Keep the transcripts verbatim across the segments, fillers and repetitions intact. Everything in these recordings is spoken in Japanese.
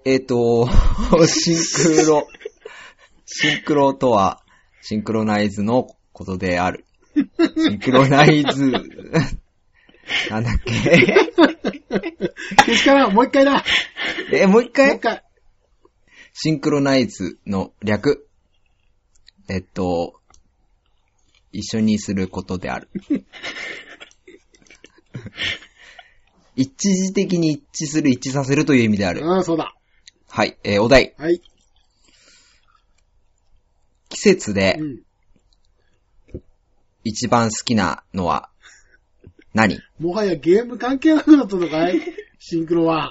えっ、ー、と、シンクロ、シンクロとは、シンクロナイズのことである。シンクロナイズ、なんだっけけしからん、もう一回だ。 え、もう一回もう一回。 シンクロナイズの略。えっと、一緒にすることである。一時的に一致する、一致させるという意味である。 ああ、そうだ。 はい、えー、お題。 はい。 季節でうん。 一番好きなのは何？ もはやゲーム関係なくなったのかいシンクロは。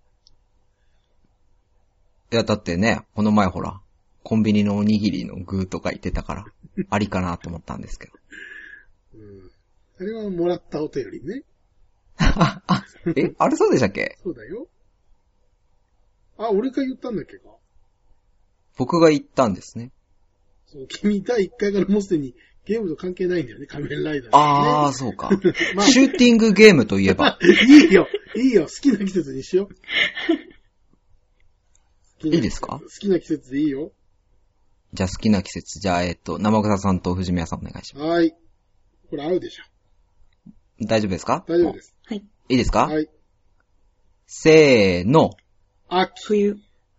いや、だってね、この前ほら、コンビニのおにぎりの具とか言ってたから、ありかなと思ったんですけど。 うん。あれはもらったお便りね。 え、あれそうでしたっけ？ そうだよ。あ、俺が言ったんだっけか。 僕が言ったんですね。 そう、君だいいっかいからもうすでにゲームと関係ないんだよね、仮面ライダー、ね。 あー、そうか。 まあ、 シューティングゲームといえば。 いいよ、いいよ、好きな季節にしよう。 いいですか？ 好きな季節でいいよ。 じゃあ好きな季節。じゃあ、えっと、生草さんと藤宮さんお願いします。 はい。これ合うでしょ。 大丈夫ですか？ 大丈夫です。 はい。 いいですか？ はい。 せーの。 秋。 冬。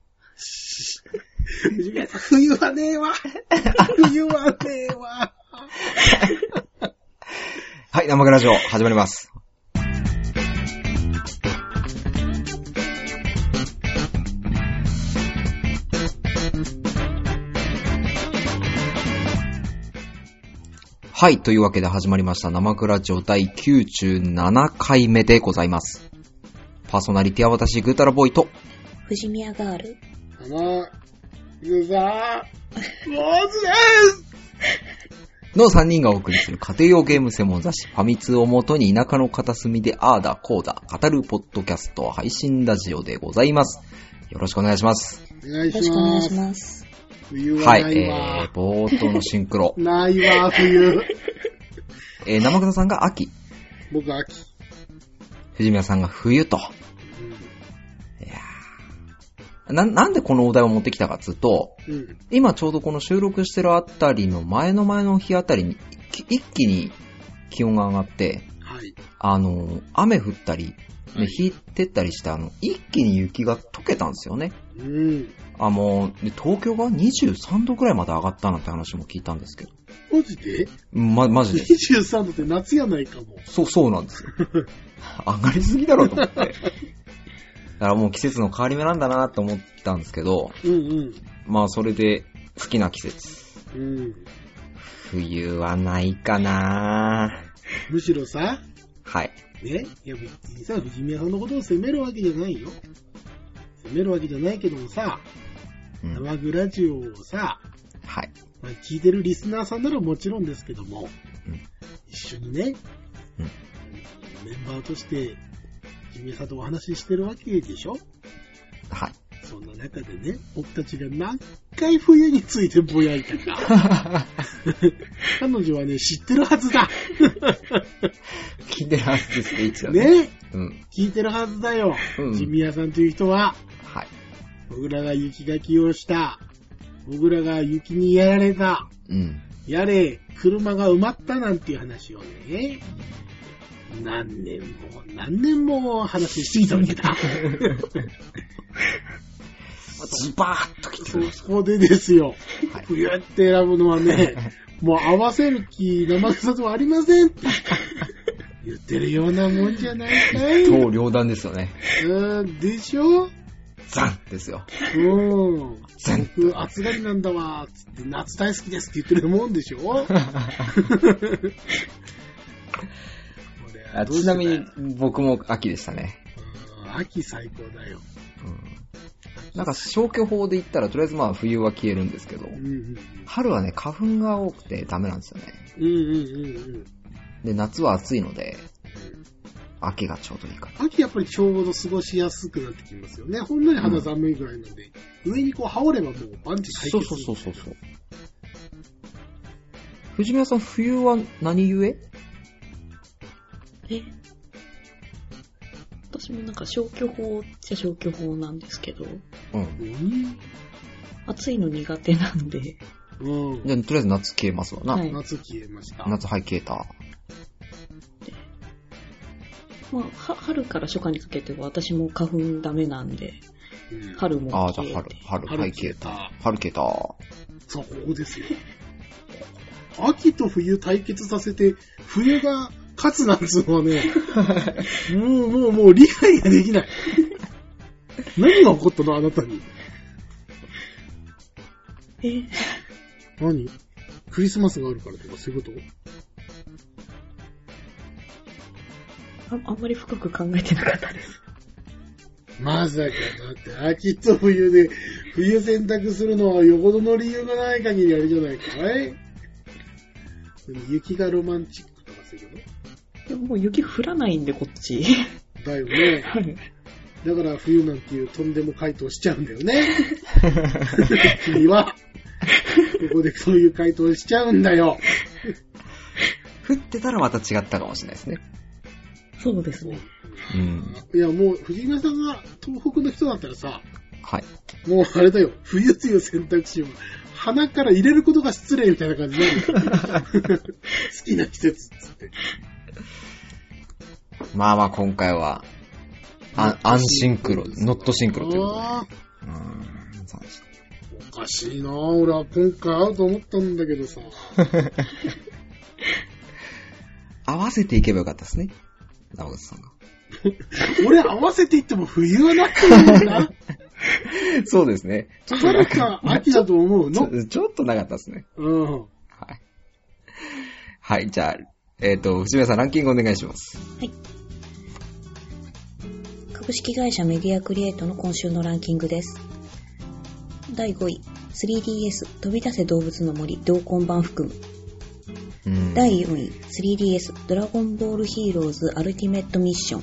藤宮さん、冬はねえわ。冬はねえわ。 はい、生草ラジオ始まります。はい、というわけで始まりました生倉ジオだいきゅうじゅうななかいめでございます。パーソナリティは私、グータラボーイと藤宮ガール。 あの、ユーザー、モーズですのさんにんがお送りする家庭用ゲーム専門雑誌ファミ通をもとに田舎の片隅であーだこうだ語るポッドキャスト配信ラジオでございます。よろしくお願いします。 お願いします。 よろしくお願いします。 冬ははい、 ないわ。 えー、冒頭のシンクロ。 ないわ、冬。 えー、生草さんが秋。 僕、秋。 藤宮さんが冬と。 うんいやーな、なんでこのお題を持ってきたかっつうと、 うん。 今ちょうどこの収録してるあたりの前の前の日あたりに一気に気温が上がって、 はい。 あの、雨降ったり、 はいね、引いてったりして、あの、一気に雪が溶けたんですよね。 うん。 あ、もう、で東京がにじゅうさんどくらいまで上がったなんて話も聞いたんですけど。 マジでま、マジで。 にじゅうさんどって夏やないかも。 そう、そうなんですよ。上がりすぎだろうと思って。だからもう季節の変わり目なんだなと思ったんですけど、 うんうん。 まあそれで好きな季節。 うん。 冬はないかな。 むしろさ、 はい。 ね、いや別にさ、藤宮さんのことを責めるわけじゃないよ。責めるわけじゃないけどもさ、 うん、 生グラジオをさ、 はい。 まあ、聞いてるリスナーさんならもちろんですけども、 うん、 一緒にね、 うん、 メンバーとして、藤宮さんとお話ししてるわけでしょ？ はい。 そんな中でね、僕たちが何回冬についてぼやいたか。彼女はね、知ってるはずだ。 聞いてるはずですね、一応ね。ね、 うん。 聞いてるはずだよ。 うん、 ジミヤさんという人は、 はい。 僕らが雪かきをした。僕らが雪にやられた。 うん。 やれ、車が埋まったなんていう話をね、何年も何年も話してきたわけだ。 ズバーッと来てくる。 そこでですよ、 はい、 冬って選ぶのはね、もう合わせる気生臭とはありませんって言ってるようなもんじゃないかい。 超両断ですよね。 うん、でしょ？ ザンですよ。 うん。 ザン。 僕、暑がりなんだわ、つって夏大好きですって言ってるもんでしょ？ あちなみに僕も秋でしたね。 うん、秋最高だよ。 うん、なんか消去法で言ったらとりあえずまあ冬は消えるんですけど、 うんうんうん、 春はね花粉が多くてダメなんですよね。 うんうんうんうん。 で夏は暑いので、うん、秋がちょうどいいかな。 秋やっぱりちょうど過ごしやすくなってきますよね。ほんのり肌寒いぐらいなんで、うん、上にこう羽織ればもうバンチ解決。 そうそうそうそう。藤宮さん冬は何故？ え私私もなんか消去法っちゃ消去法なんですけど、 うん。 何暑いの苦手なんで、 うん。 じゃあ、とりあえず夏消えますわな。 はい夏消えました。 夏はい消えた。 まあ、は春から初夏にかけては私も花粉ダメなんで、 うん春もああ、じゃあ消えて春、春、はい消えた。春消えた。 そう、ここですよ。秋と冬対決させて、冬が勝つなんつうのはね、もう、もう、もう理解ができない。何が起こったのあなたに。 え、 何クリスマスがあるからとかそういうことああんまり深く考えてなかったです。 まさか、だって秋と冬で、冬選択するのはよほどの理由がない限りあれじゃないかい。でも雪がロマンチックとかするのでももう雪降らないんで、こっち。 だよね。 はいだから冬なんていうとんでも回答しちゃうんだよね。君は、ここでそういう回答しちゃうんだよ。 降ってたらまた違ったかもしれないですね。 そうですね。 うん。 いや、もう藤村さんが東北の人だったらさ、 はい。 もうあれだよ、冬っていう選択肢を鼻から入れることが失礼みたいな感じになる。好きな季節っつって。 まあまあ今回は、あアンシンクロ、ノットシンクロということで。 あうーん、そうですーおかしいなぁ。俺は今回会うと思ったんだけどさ。 合わせていけばよかったですね。直口さんが。 俺合わせていっても冬はなってるんだな。 そうですね。ちょっと春か秋だと思うの。 ちょちょっとなかったですね。 うん。 はい。はい、じゃあ、えっ、と、藤宮さんランキングお願いします。 はい。株式会社メディアクリエイトの今週のランキングです。だいごい、スリーディーエス 飛び出せ動物の森同梱版含む。 うんだいよんい、スリーディーエス ドラゴンボールヒーローズアルティメットミッション。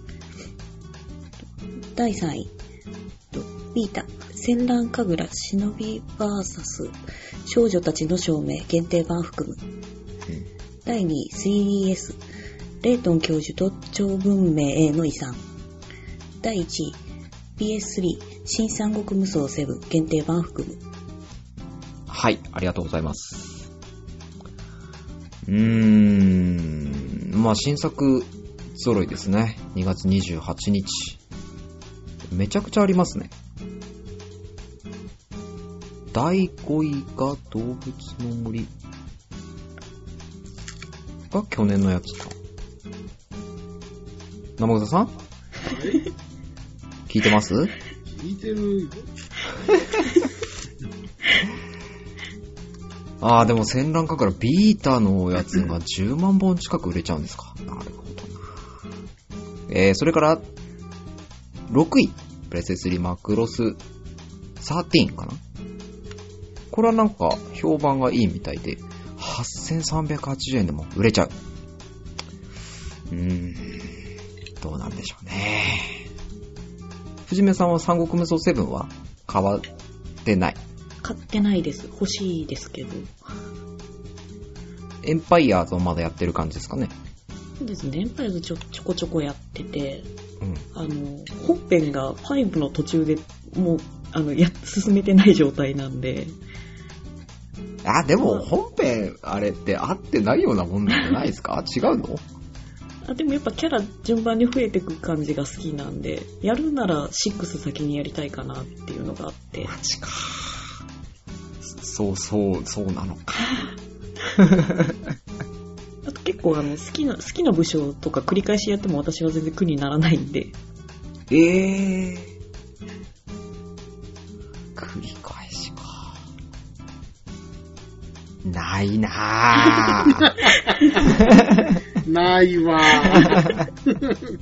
だいさんい、ビータ戦乱神楽忍び ブイエス 少女たちの証明限定版含む。 うんだいにい、スリーディーエス レートン教授と超文明への遺産。だいいちい、ピーエススリー 新三国無双セブン限定版含む。 はい、ありがとうございます。うーん、まあ新作揃いですね。にがつにじゅうはちにち。めちゃくちゃありますね。だいごいが動物の森が去年のやつか。生草さん聞いてます？ 聞いてるよ。 ああ、でも戦乱かからビータのやつがじゅうまんぼん近く売れちゃうんですか。なるほどな。えー、それから、ろくい。プレステスリーマクロスじゅうさんかな。これはなんか評判がいいみたいで、はっせんさんびゃくはちじゅうえんでも売れちゃう。うーん、どうなんでしょうね。藤目さんは三国無双セブンは変わってない。 買ってないです。欲しいですけど。 エンパイアーズをまだやってる感じですかね。 そうですね。エンパイアーズちょ、ちょこちょこやってて、 うん。 あの、本編がごの途中でもう、あの、や、進めてない状態なんで。 あ、でも本編あれって合ってないようなもんなんじゃないですか？違うの？ あ、でもやっぱキャラ順番に増えていく感じが好きなんで、やるならろく先にやりたいかなっていうのがあって。 マジか。そうそう、そうなのか。 あと結構あの、好きな、好きな武将とか繰り返しやっても私は全然苦にならないんで。 えー。繰り返しか。ないなぁ。 ないわー。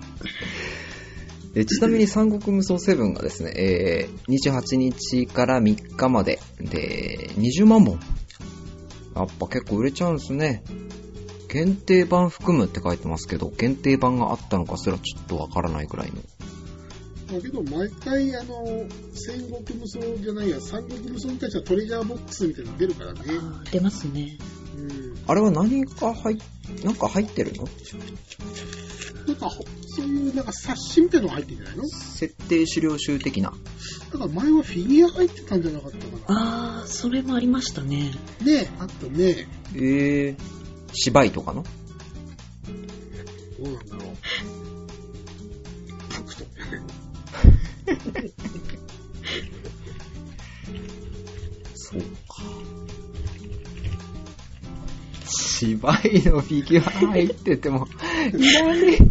えちなみに三国無双セブンがですね、えー、にじゅうはちにちからみっかまででにじゅうまんぼん。やっぱ結構売れちゃうんですね。限定版含むって書いてますけど、限定版があったのかすらちょっとわからないくらいの。 だけど毎回あの戦国無双じゃないや三国無双に対してはトレジャーボックスみたいなの出るからね。 あー出ますね。 うん。 あれは何が入っ、なんか入ってるの？ なんか、そういうなんか冊子みたいなのが入ってんじゃないの？ 設定資料集的な。 だから前はフィギュア入ってたんじゃなかったかな。 あー、それもありましたね。 ね、あったね。 えー、芝居とかの？ どうなんだろう。タクト。 そうか。芝居のフィギュア入ってても、いらねえ。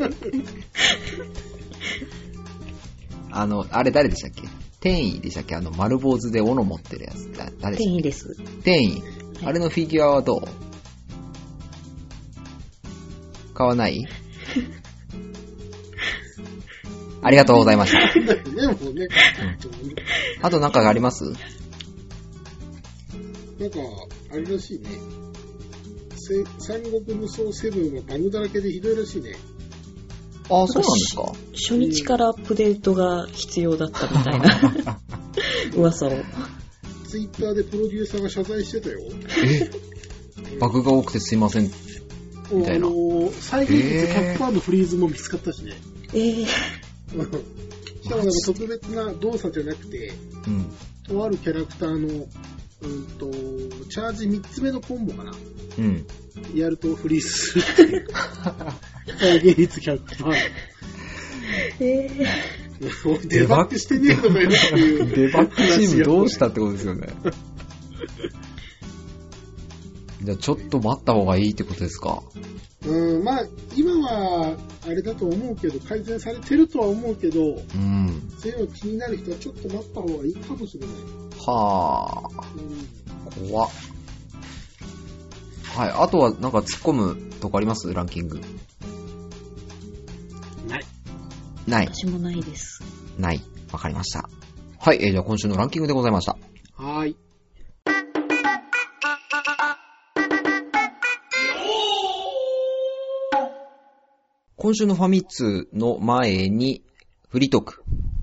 あの、あれ誰でしたっけ？天意でしたっけ？あの、丸坊主で斧持ってるやつ。だ誰でしたっけ？ 天意です。 天意。あれのフィギュアはどう？買わない？ありがとうございました。 だよね、もうね。 あとなんかあります？ なんか、あれらしいね。三国無双セブンはバグだらけでひどいらしいね。 ああ、そうなんですか？ 初日からアップデートが必要だったみたいな噂を。 ツイッターでプロデューサーが謝罪してたよ。 えバグが多くてすいません。みたいな。 あのー、再現率 ひゃくパーセント のフリーズも見つかったしね。 えー、 しかもなんか特別な動作じゃなくて、 うん、 とあるキャラクターの、うんと、チャージみっつめのコンボかな。 うん。 やるとフリーズするっていう。再現率 ひゃくパーセント。 えー、デバッグしてねえのかよっていう。 デバッグチームどうしたってことですよね。じゃあちょっと待った方がいいってことですか？ うん、まあ、今は、あれだと思うけど、改善されてるとは思うけど、 うん。 そういうの気になる人はちょっと待った方がいいかもしれない。 はぁ、うん、怖っ。はい、あとはなんか突っ込むとこあります？ランキング。 ない。 ない。 私もないです。 ない。わかりました。はい、えー、じゃあ今週のランキングでございました。 はーい。 今週のファミ通の前にフリートーク。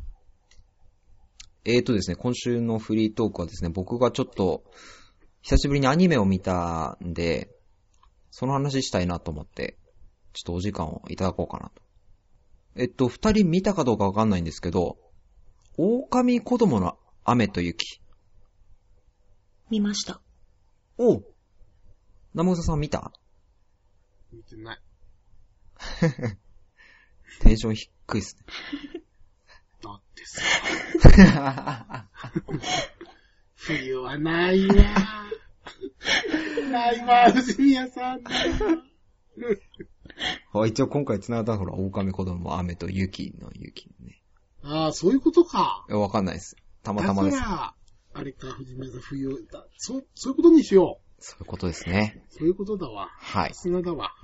えーとですね、今週のフリートークはですね、僕がちょっと久しぶりにアニメを見たんで、その話したいなと思って、ちょっとお時間をいただこうかなと。えっと、二人見たかどうかわかんないんですけど、狼子供の雨と雪。 見ました。 おう。生草さん見た？ 見てない。 テンション低いっすね。 だってさ。冬はないわ。ないわ、藤宮さん。 一応今回繋がったのは、狼子供の雨と雪の雪ね。 ああ、そういうことか。 わかんないです。たまたまです。 だから、あれか、藤宮さん、冬だ。そう、そういうことにしよう。 そういうことですね。 そういうことだわ。 はい。 さすがだわ。 うん。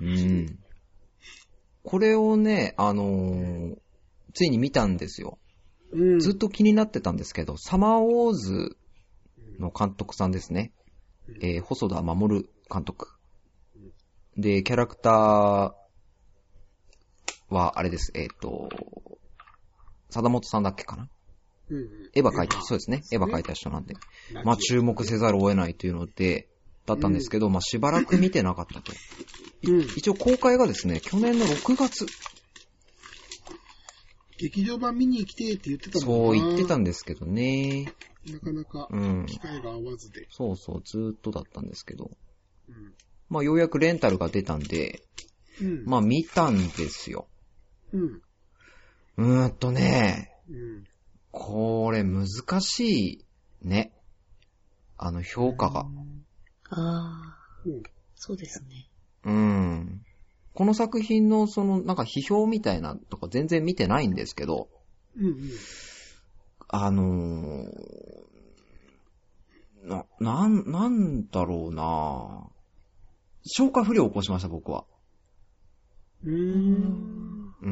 これをね、あのー、ついに見たんですよ。うん、ずっと気になってたんですけど、サマーウォーズの監督さんですね。うん、えー、細田守監督。で、キャラクターは、あれです、えっと、貞本さんだっけかな、うん、エヴァ描いた、そうですね。エヴァ描いた人なんで。まあ、注目せざるを得ないというので、だったんですけど、うん、まあ、しばらく見てなかったと。うん、一応公開がですね、去年のろくがつ。 劇場版見に来てって言ってたもんな。 そう言ってたんですけどね。 なかなか、機会が合わずで、うん。 そうそう、ずーっとだったんですけど。うん、まあ、ようやくレンタルが出たんで、うん、まあ、見たんですよ。うん。うーんとね、うん、これ難しいね。あの、評価が。 ああ、うん、そうですね。 うん。この作品のそのなんか批評みたいなとか全然見てないんですけど、うんうん、あのー、な、なん、なんだろうな消化不良を起こしました僕は。うーん。うん。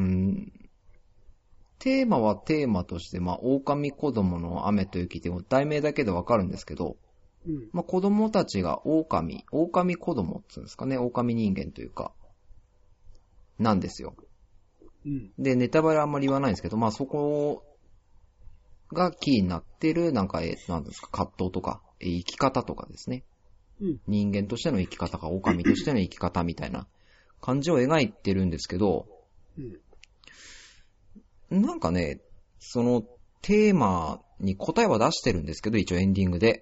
テーマはテーマとして、まあ、狼子供の雨と雪って題名だけでわかるんですけど、うん、まあ、子供たちが狼、狼子供って言うんですかね、狼人間というか、なんですよ。うん、で、ネタバレあんまり言わないんですけど、まあ、そこがキーになってる、なんか、え、なんですか、葛藤とか、生き方とかですね。うん、人間としての生き方か、狼としての生き方みたいな感じを描いてるんですけど、 うん。 なんかね、そのテーマに答えは出してるんですけど、一応エンディングで。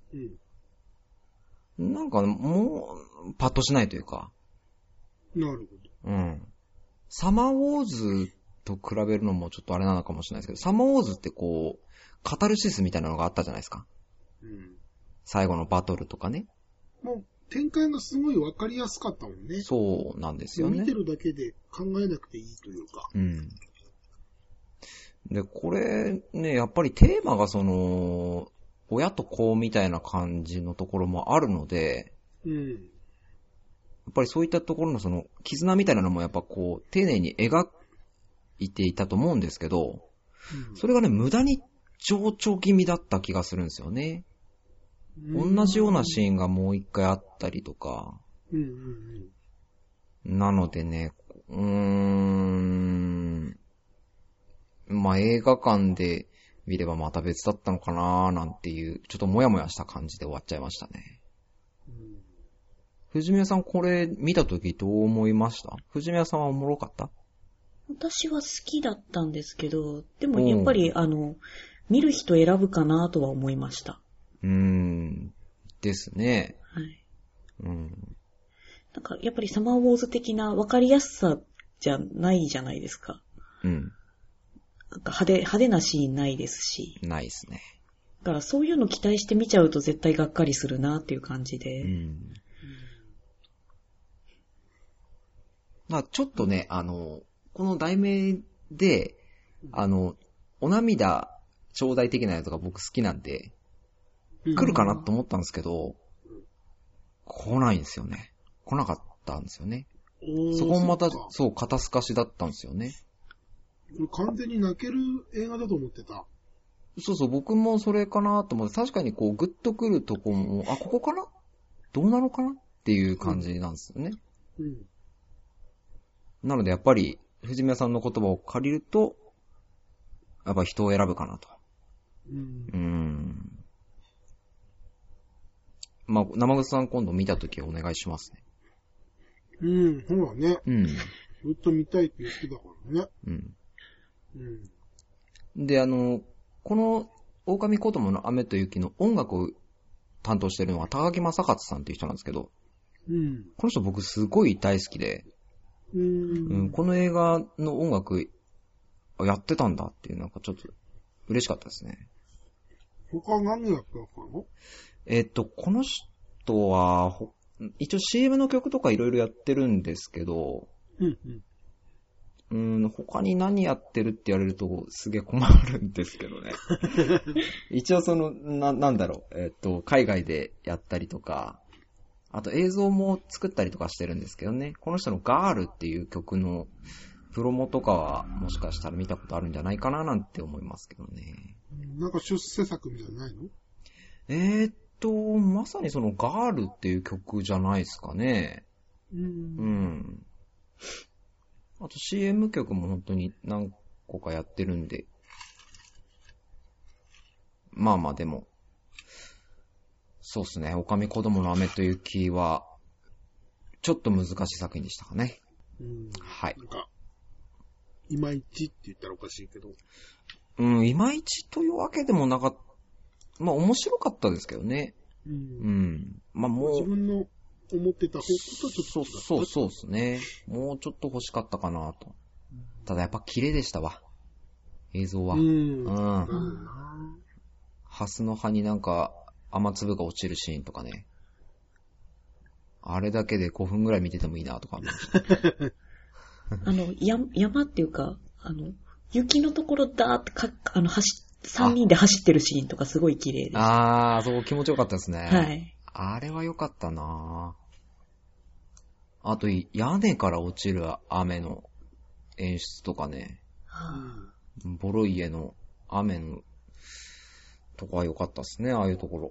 うん。 なんかもう、パッとしないというか。 なるほうん。サマーウォーズと比べるのもちょっとあれなのかもしれないですけど、サマーウォーズってこう、カタルシスみたいなのがあったじゃないですか。 ど。うん。 最後のバトルとかね。 もう、展開がすごいわかりやすかったもんね。 そうなんですよね。 見てるだけで考えなくていいというか。 うん。で、これね、やっぱりテーマがその、親と子みたいな感じのところもあるので、 うん。 やっぱりそういったところのその、絆みたいなのもやっぱこう、丁寧に描いていたと思うんですけど、 うん、 それがね、無駄に情緒気味だった気がするんですよね。同じようなシーンがもう一回あったりとか。 うんうんうん、なのでね、うーん、まあ、映画館で見ればまた別だったのかなーなんていう、ちょっともやもやした感じで終わっちゃいましたね。 うん、 藤宮さんこれ見たときどう思いました？藤宮さんはおもろかった？ 私は好きだったんですけど、でもやっぱり、あの、見る人選ぶかなとは思いました。 うーん、ですね。 はい。 うん。 なんか、やっぱりサマーウォーズ的な分かりやすさじゃないじゃないですか。 うん。 なんか派手、派手なシーンないですし。 ないですね。 だからそういうの期待して見ちゃうと絶対がっかりするなっていう感じで。 うん。まあちょっとね、あの、この題名で、あの、お涙頂戴的なやつが僕好きなんで、来るかなと思ったんですけど、来ないんですよね。来なかったんですよね。そこもまた、そう、そう、肩透かしだったんですよね。 完全に泣ける映画だと思ってた。 そうそう、僕もそれかなと思って、確かにこう、グッとくるとこも、あ、ここかな？どうなのかなっていう感じなんですよね。 うん。 なのでやっぱり、藤宮さんの言葉を借りると、やっぱ人を選ぶかなと。 うん。 うーん。まあ、生口さん今度見たときお願いしますね。 うん、ほらね。 うん。 ずっと見たいって言ってたからね。 うん。 うん。 で、あの、この、狼子供の雨と雪の音楽を担当してるのは高木正勝さんっていう人なんですけど、 うん。 この人僕すごい大好きで、 うん、 うん、この映画の音楽やってたんだっていうなんかちょっと嬉しかったですね。 他何やってたの？ えっと、この人は、一応 シーエム の曲とかいろいろやってるんですけど、 うんうん。 うん、他に何やってるって言われるとすげえ困るんですけどね。一応その、な、なんだろう、えっと、海外でやったりとか、あと映像も作ったりとかしてるんですけどね。この人のガールっていう曲のプロモとかはもしかしたら見たことあるんじゃないかななんて思いますけどね。 なんか出世作みたいなのないの？ えー、っと、まさにそのガールっていう曲じゃないですかね。 うん。 うん。あと シーエム 曲も本当に何個かやってるんで。まあまあでも、そうですね。狼子供の雨と雪は、ちょっと難しい作品でしたかね。 うん。 はい。 なんか、いまいちって言ったらおかしいけど。 うん、いまいちというわけでもなかった。まあ面白かったですけどね。 うん。 うん。まあもう。 自分の思ってた方とちょっと違った。 そうそうですね。もうちょっと欲しかったかなと。ただやっぱ綺麗でしたわ。映像は。 うん。 うん。 うん。 ハスの葉になんか雨粒が落ちるシーンとかね。あれだけでごふんぐらい見ててもいいなとか思いました。 あの、や、山っていうか、あの、雪のところだーってか、あの、走、三人で走ってるシーンとかすごい綺麗でした。 あー、そう気持ちよかったですね。 はい。 あれは良かったなぁ。あと、屋根から落ちる雨の演出とかね。 はぁ、ボロい家の雨のとこは良かったですね、ああいうところ。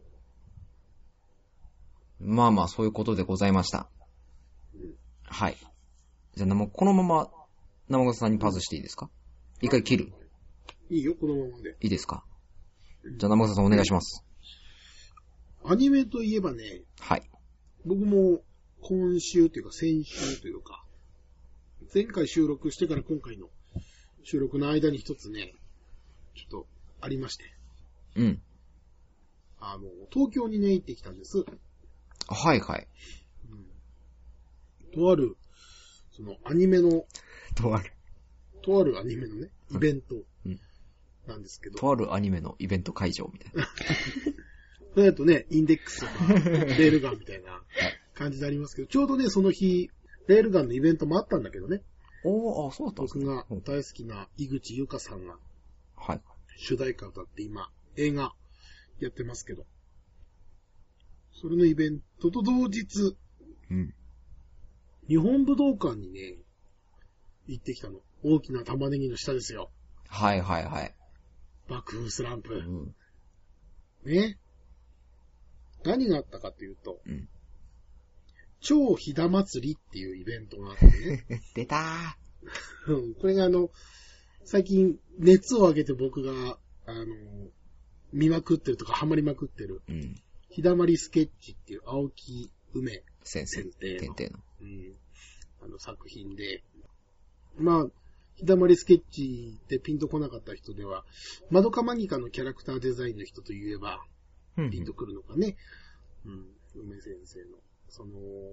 まあまあ、そういうことでございました。はい。じゃあ、このまま、生笠さんにパスしていいですか？一回切る。 いいよ、このままで。 いいですか？じゃあ、生笠さんお願いします。 アニメといえばね、 はい。 僕も今週というか先週というか、 前回収録してから今回の収録の間に一つね、ちょっとありまして。 うん。 あの、東京にね、行ってきたんです。 はいはい。 うん、とある、そのアニメの、 とある。 とあるアニメのね、イベントなんですけど。 うん、とあるアニメのイベント会場みたいな。 それだとね、インデックスとか、レールガンみたいな感じでありますけど、ちょうどね、その日、レールガンのイベントもあったんだけどね。 おー、あ、そうだったんですね。僕が大好きな井口優香さんが、 はい。 主題歌を歌って今、映画やってますけど、それのイベントと同日、 うん。 日本武道館にね、行ってきたの。大きな玉ねぎの下ですよ。 はいはいはい。 爆風スランプ。 うん、 ね。何があったかっていうと、 うん、 超ひだ祭りっていうイベントがあってね。 出たー。これがあの、最近熱を上げて僕が、あの、見まくってるとかハマりまくってる、うん、ひだまりスケッチっていう青木梅先生の、先生の、うん、あの作品で、まあ、ひだまりスケッチってピンとこなかった人では、まどかマギカのキャラクターデザインの人といえば、ピンとくるのかね。うん、うん、梅先生の、その、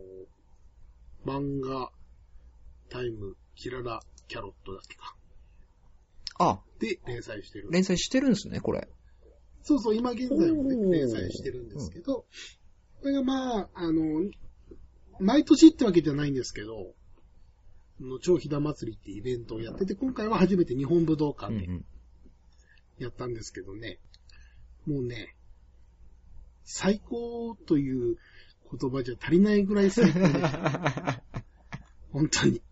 漫画、タイム、キララ、キャロットだっけか。 あ。 で、連載してる。 連載してるんですね、これ。 そうそう、今現在もね、連載してるんですけど、これがまあ、あの、毎年ってわけじゃないんですけど、の超ひだ祭りってイベントをやってて、今回は初めて日本武道館でやったんですけどね、うんうん、もうね、最高という言葉じゃ足りないぐらい最高でした。本当に。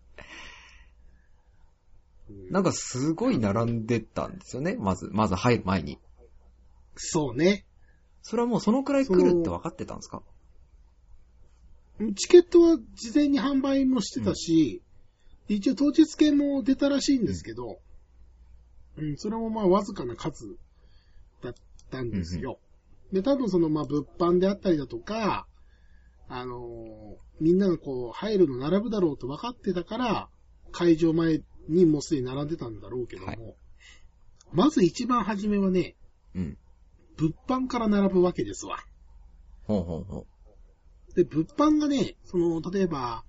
なんかすごい並んでたんですよね、まず、まず入る前に。 そうね。 それはもうそのくらい来るって分かってたんですか？ チケットは事前に販売もしてたし、うん、一応当日券も出たらしいんですけど、うん、それもまあわずかな数だったんですよ。うんうん、で、多分そのまあ物販であったりだとか、あのー、みんながこう入るの並ぶだろうと分かってたから、会場前にもうすでに並んでたんだろうけども、はい、まず一番初めはね、うん、物販から並ぶわけですわ。 ほうほうほう。で、物販がね、その、例えば、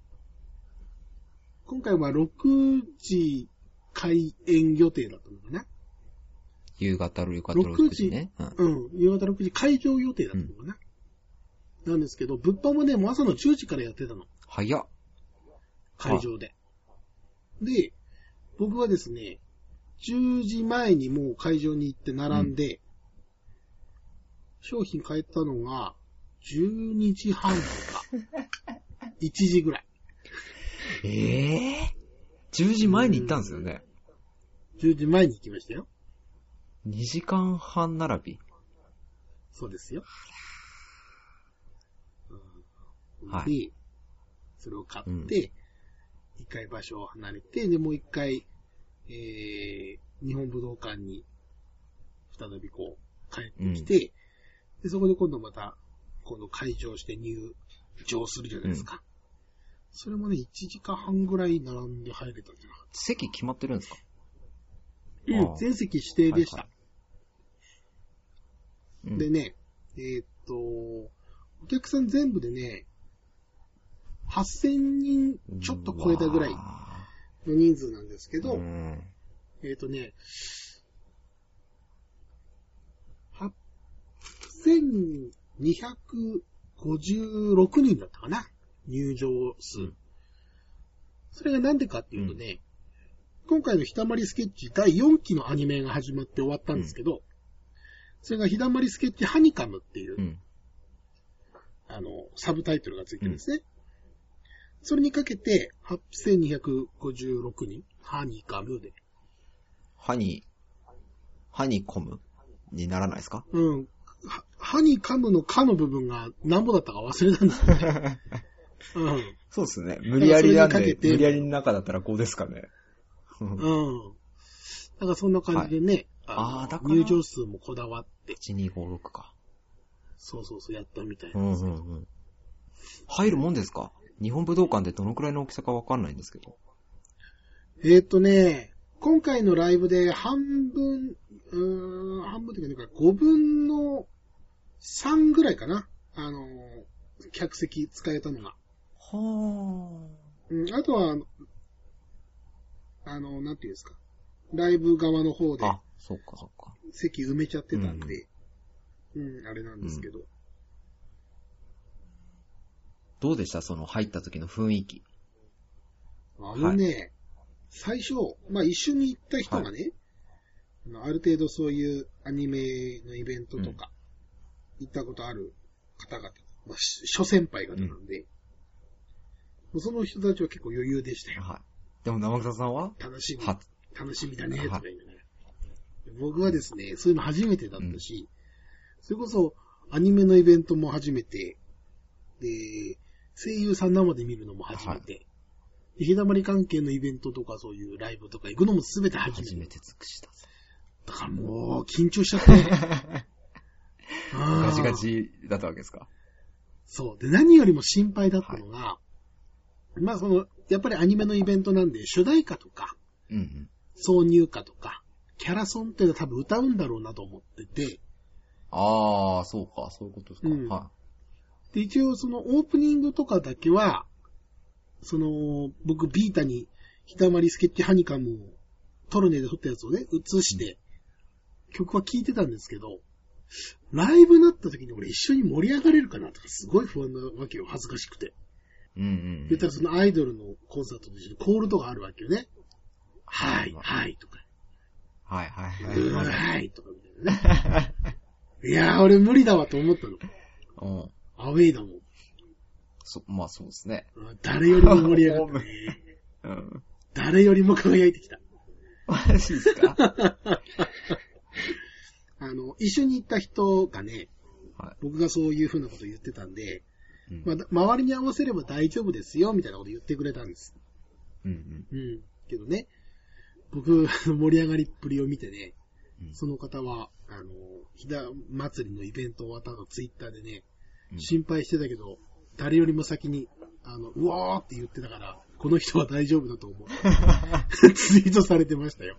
今回はろくじ開演予定だったのかな。 夕方、夕方ろくじね。 うん、うん、夕方ろくじ開場予定だったのかな。うん、なんですけど、物販もね、もう朝のじゅうじからやってたの。 早っ。 会場で。で、僕はですね、じゅうじまえにもう会場に行って並んで、うん、商品買えたのが、じゅうにじはんとか、いちじぐらい。 ええー、じゅうじまえに行ったんですよね。 じゅうじまえに行きましたよ。 にじかんはん並び。 そうですよ。うん、 はい。 で、それを買って、一、うん、回場所を離れて、で、もう一回、えー、日本武道館に再びこう帰ってきて、うん、でそこで今度また今度会場して入場するじゃないですか。うん、それもねいちじかんはんぐらい並んで入れたんじゃなかった。 席決まってるんですか？ うん、全席指定でした。はいはい、でね、えー、っとお客さん全部でねはっせんにんちょっと超えたぐらいの人数なんですけど、えっとね、はっせんにひゃくごじゅうろくにんだったかな、入場数。うん、それがなんでかっていうとね、うん、今回のひだまりスケッチだいよんきのアニメが始まって終わったんですけど、うん、それがひだまりスケッチハニカムっていう、うん、あの、サブタイトルがついてるんですね。うん、それにかけて、はっせんにひゃくごじゅうろくにん、ハニカムで。 ハニ、ハニコムにならないですか？ うん。ハニカムのカの部分が何ぼだったか忘れたんですよね。うん。 そうですね。無理やりなんで、無理やりの中だったらごですかね。 うん。だからそんな感じでね、はい、ああだから入場数もこだわって。 いちにごろくか。 そうそうそう、やったみたいなんですけど。 うんうんうん。入るもんですか？日本武道館ってどのくらいの大きさかわかんないんですけど。 えーっとね、今回のライブで半分、うーん、半分というか、ごぶんのさんぐらいかな。あの、客席使えたのが。 はうん、あとは、あの、なんていうんですか。ライブ側の方であ、そっかそっか。 席埋めちゃってたんで、うん、うん、あれなんですけど。 どうでしたその入った時の雰囲気。 あのね、はい、最初、まあ一緒に行った人がね、はい、あのある程度そういうアニメのイベントとか、行ったことある方々、まあ、諸先輩方なんで、うん、その人たちは結構余裕でしたよ。はい、 でも生草さんは楽しみ、楽しみだね、とか言うね。僕はですね、そういうの初めてだったし、うん、それこそアニメのイベントも初めて、で、声優さん生で見るのも初めて、はい、日だまり関係のイベントとかそういうライブとか行くのもすべて初めて。 初めて尽くした。 だからもう緊張しちゃって。 ガチガチだったわけですか。 そう。で、何よりも心配だったのが、はい、まあその、やっぱりアニメのイベントなんで主題歌とか、 うんうん、 挿入歌とか、キャラソンっていうのは多分歌うんだろうなと思ってて。 ああ、そうか、そういうことですか。うん、はい。 で、一応そのオープニングとかだけは、その、僕ビータにひだまりスケッチハニカムをトルネで撮ったやつをね、映して、うん、曲は聴いてたんですけど、ライブになった時に俺一緒に盛り上がれるかなとかすごい不安なわけよ、恥ずかしくて。 うんうんうん。 言ったらそのアイドルのコンサートでコールとかあるわけよね。はい、はいとか。 はいはいはい。 うーはいとかみたいなね。いやー俺無理だわと思ったの。 うん。 アウェイだもん。 そ、まあそうですね。 誰よりも盛り上がったね。うん。誰よりも輝いてきた。 マジですかあの、一緒に行った人がね、 はい、 僕がそういう風なこと言ってたんで、 うん、 まあ、周りに合わせれば大丈夫ですよ、みたいなこと言ってくれたんです。 うんうん。 うん。けどね、僕、盛り上がりっぷりを見てね、うん、その方は、あの、ひだ祭りのイベント終わった後ツイッターでね、うん、心配してたけど、誰よりも先に、あの、うわーって言ってたから、この人は大丈夫だと思う。ツイートされてましたよ。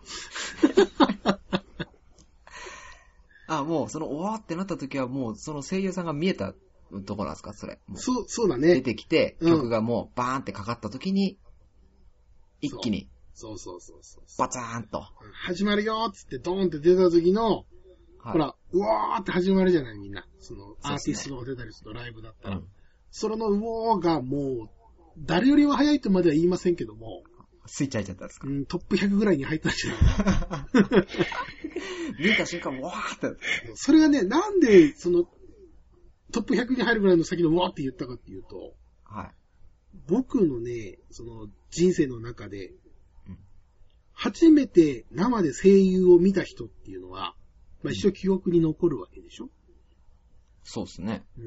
あ、もう、その、おわーってなった時はもう、その声優さんが見えたところなんですかそれ。 そう、そうだね。 出てきて、曲がもう、バーンってかかった時に、うん、一気に。 そうそうそうそう。 バツーンと。 始まるよーっつってドーンって出た時の、はい、ほら、うわーって始まるじゃないみんな。その、アーティストが出たりするとライブだったら。うん、それのうおーがもう、誰よりは早いとまでは言いませんけども。 スイッチ入っちゃったんですか？ うん、トップひゃくぐらいに入ったんじゃない見た瞬間、わーって。 それがね、なんで、その、トップひゃくに入るぐらいの先のわーって言ったかっていうと、 はい。 僕のね、その、人生の中で、うん、初めて生で声優を見た人っていうのは、まあ一生記憶に残るわけでしょ？ そうですね。 うん。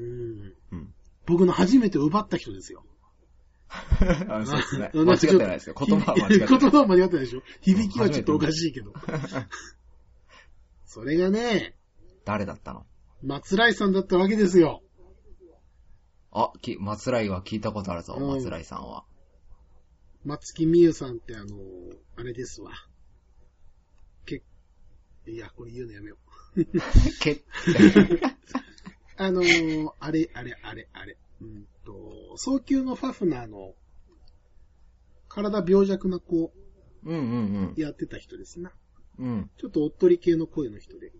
うん。 僕の初めて奪った人ですよ。 あ、そうですね。間違ってないですよ。言葉は間違ってない。 言葉は間違ってないでしょ。響きはちょっとおかしいけど。それがね、 誰だったの？ 松来さんだったわけですよ。 あ、き松来は聞いたことあるぞ、うん、松来さんは。 松木美優さんってあの、あれですわ。け、いや、これ言うのやめよう。 けあのー、あれ、あれ、あれ、あれ。うんと、早急のファフナーの体病弱な子、 うんうんうん。 やってた人ですな。 うん。 ちょっとおっとり系の声の人で。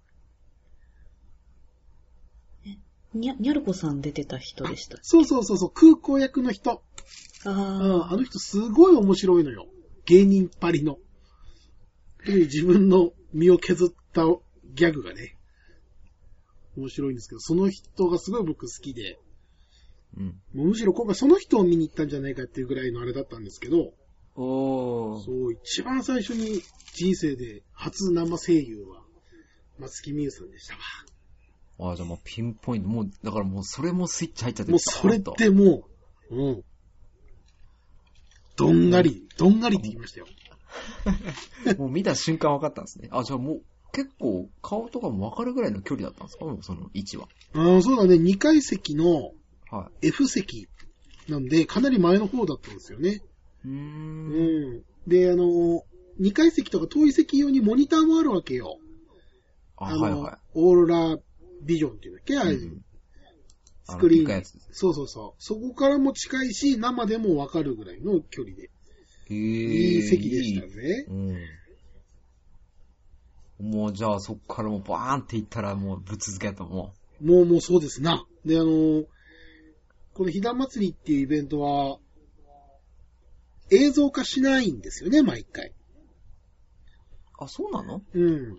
にゃ、にゃるこさん出てた人でした。 そうそうそうそう、空港役の人。 ああ。あの人すごい面白いのよ。芸人っぱりの。特に自分の身を削ったギャグがね、面白いんですけど、その人がすごい僕好きで、 うん、 もうむしろ今回その人を見に行ったんじゃないかっていうぐらいのあれだったんですけど、 おー。 そう、一番最初に人生で初生声優は松木美優さんでしたわ。 ああ、じゃあもうピンポイント、もう、だからもうそれもスイッチ入っちゃってる。 もうそれってもう、うん。どんがり、どんがりって言いましたよ。 もう見た瞬間分かったんですね。あ、じゃあもう結構顔とかも分かるぐらいの距離だったんですか？もうその位置は。 ああ、そうだね。にかい席のはい、F 席なんで、かなり前の方だったんですよね。 うーん。 うん。で、あの、にかい席とか遠い席用にモニターもあるわけよ。 あ、 あの、 はいはい。 オーロラビジョンっていうんだっけ、あれ、 うん、 スクリーン。 あのでっかいやつ。 そうそうそう。そこからも近いし、生でもわかるぐらいの距離で。 へーいい席でしたね。 うん。もうじゃあそっからもうバーンっていったらもうぶっ続けやと思う。もうもうそうですな。で、あの、このひだ祭りっていうイベントは、映像化しないんですよね、毎回。 あ、そうなの？ うん。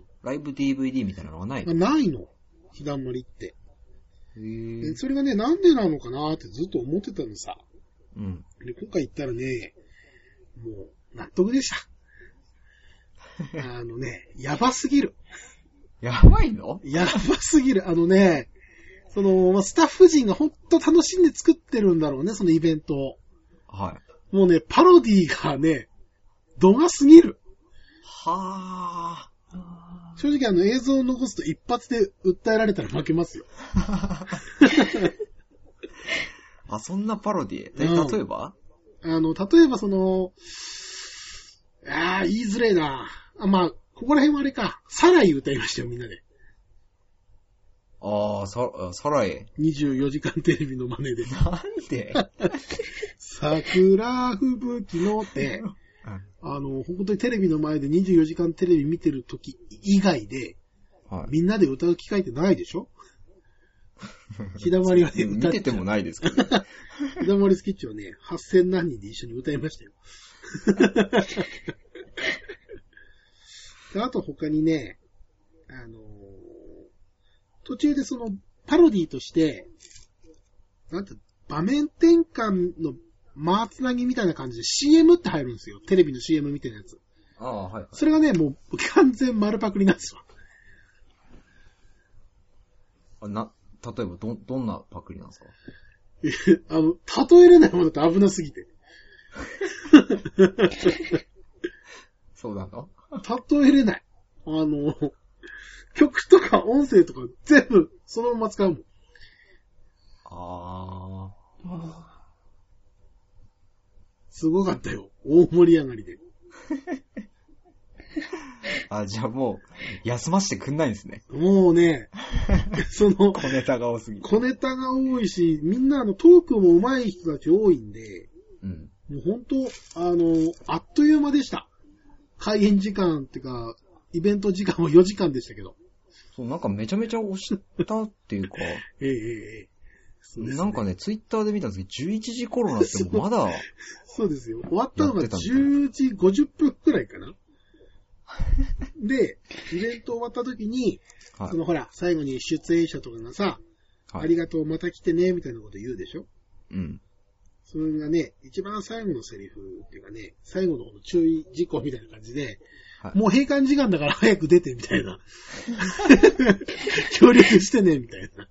ライブ ディーブイディー みたいなのがないの？ ないの。ひだまりって。 へー。 それがね、なんでなのかなってずっと思ってたのさ。 うん。 で、今回行ったらね、もう、納得でした。あのね、やばすぎる。 やばいの？ やばすぎる。あのね、その、スタッフ陣がほんと楽しんで作ってるんだろうね、そのイベントを。 はい。 もうね、パロディーがね、度がすぎる。 はぁ。 正直あの映像を残すと一発で訴えられたら負けますよ。 あ、そんなパロディー、 うん、 例えばあの、例えばその、ああ、言いづれえな。あ、まあ、ここら辺はあれか。サライ歌いましたよ、みんなで。 ああ、さ、サライ。 にじゅうよじかんテレビの真似で。 なんで桜吹雪のって、あの、本当にテレビの前でにじゅうよじかんテレビ見てる時以外で、はい、みんなで歌う機会ってないでしょ？ひだまりはね、 見ててもないですけど。 ひだまりスケッチはね、はっせんなんにんで一緒に歌いましたよ。あと他にね、あのー、途中でそのパロディとして、なんて、場面転換の回つなぎみたいな感じで シーエム って入るんですよ。テレビの シーエム みたいなやつ。 ああ、はい、はい。 それがね、もう完全丸パクリなんですわ。 あな、例えばど、どんなパクリなんですか？ あの、例えれないものって危なすぎて。 そうなの？ 例えれない。あの、曲とか音声とか全部そのまま使うもん。 ああ。 すごかったよ。大盛り上がりで。 あ、じゃあもう、休ませてくんないんですね。 もうね、その、 小ネタが多すぎて。 小ネタが多いし、みんなあのトークも上手い人たち多いんで、 うん。 もう本当、あの、あっという間でした。開演時間っていうか、イベント時間はよじかんでしたけど。 そう、なんかめちゃめちゃ押したっていうか。 ええええ。 ね、なんかね、ツイッターで見たんですけど、じゅういちじ頃になってもまだ。 そうですよ。終わったのがじゅうじごじゅっぷんくらいかな。で、イベント終わった時に、はい、そのほら、最後に出演者とかがさ、はい、ありがとう、また来てね、みたいなこと言うでしょ？うん。それがね、一番最後のセリフっていうかね、最後の注意事項みたいな感じで、はい、もう閉館時間だから早く出て、みたいな。協力してね、みたいな。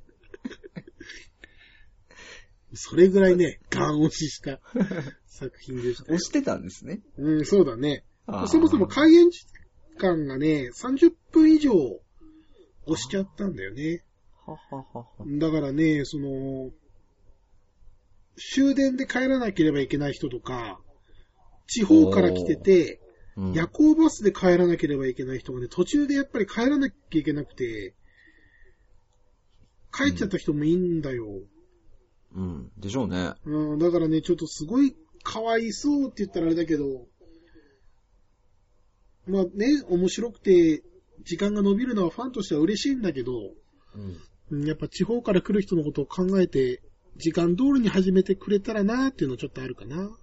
それぐらいね、ガン押しした作品でした。 押してたんですね。 うん、そうだね。そもそも開演時間がね、さんじゅっぷん以上押しちゃったんだよね。 はははは。 だからね、その、終電で帰らなければいけない人とか、地方から来てて、うん、夜行バスで帰らなければいけない人がね、途中でやっぱり帰らなきゃいけなくて、帰っちゃった人もいいんだよ。 うん、うん、でしょうね。 うん、だからね、ちょっとすごいかわいそうって言ったらあれだけど、まあね、面白くて、時間が伸びるのはファンとしては嬉しいんだけど、うん、やっぱ地方から来る人のことを考えて、時間通りに始めてくれたらなーっていうのはちょっとあるかな。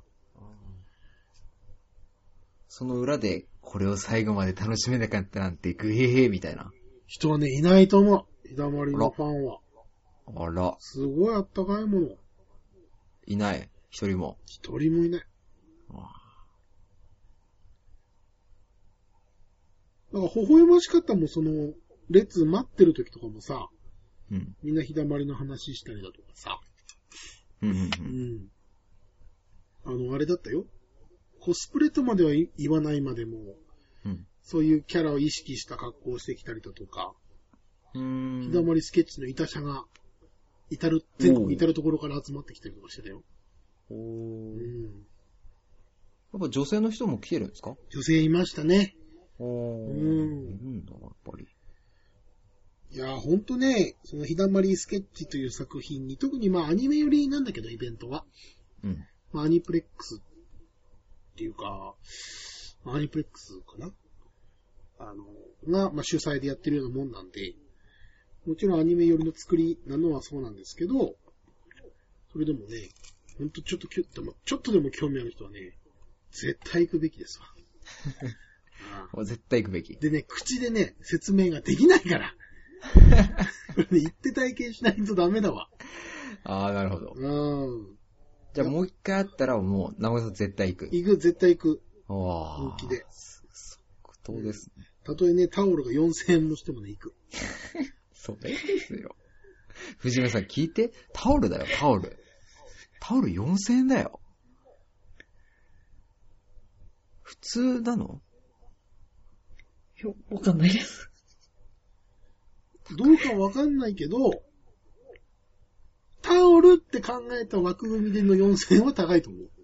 その裏で、これを最後まで楽しめなかったなんて、グヘヘみたいな。 人はね、いないと思う。ひだまりのファンは。 あら。 すごいあったかいもの。 いない。一人も。 一人もいない。ああ。なんか微笑ましかったもん、その、列待ってる時とかもさ、うん、みんなひだまりの話したりだとかさ。 うんうんうん。 うん。あの、あれだったよ。コスプレとまでは言わないまでも、うん、そういうキャラを意識した格好をしてきたりだとか、ひだまりスケッチのいた社が、至る、全国至るところから集まってきたりとかしてたよ。おー。うん。 やっぱ女性の人も来てるんですか？ 女性いましたね。 おー。 うん。 いるんだ、やっぱり。 いやー、ほんとね、そのひだまりスケッチという作品に、特にまあアニメ寄りなんだけど、イベントは。 うん。 まあ、アニプレックスっていうか、アニプレックスかなあの、が、まあ、主催でやってるようなもんなんで、もちろんアニメ寄りの作りなのはそうなんですけど、それでもね、ほんとちょっときゅ、でも、ちょっとでも興味ある人はね、絶対行くべきですわ。ああ絶対行くべき。 でね、口でね、説明ができないから。これね、行って体験しないとダメだわ。 ああ、なるほど。 うん。 じゃあもう一回あったらもう、名古屋さん絶対行く。 行く、絶対行く。 ああ。 本気で。 即答ですね。 たとえね、タオルがよんせんえんもしてもね、行く。 それですよ。藤村さん聞いて、タオルだよ、タオル。タオルよんせんえんだよ。普通なの？ いや、わかんないです。 どうかわかんないけど、タオルって考えた枠組みでのよんせんえんは高いと思う。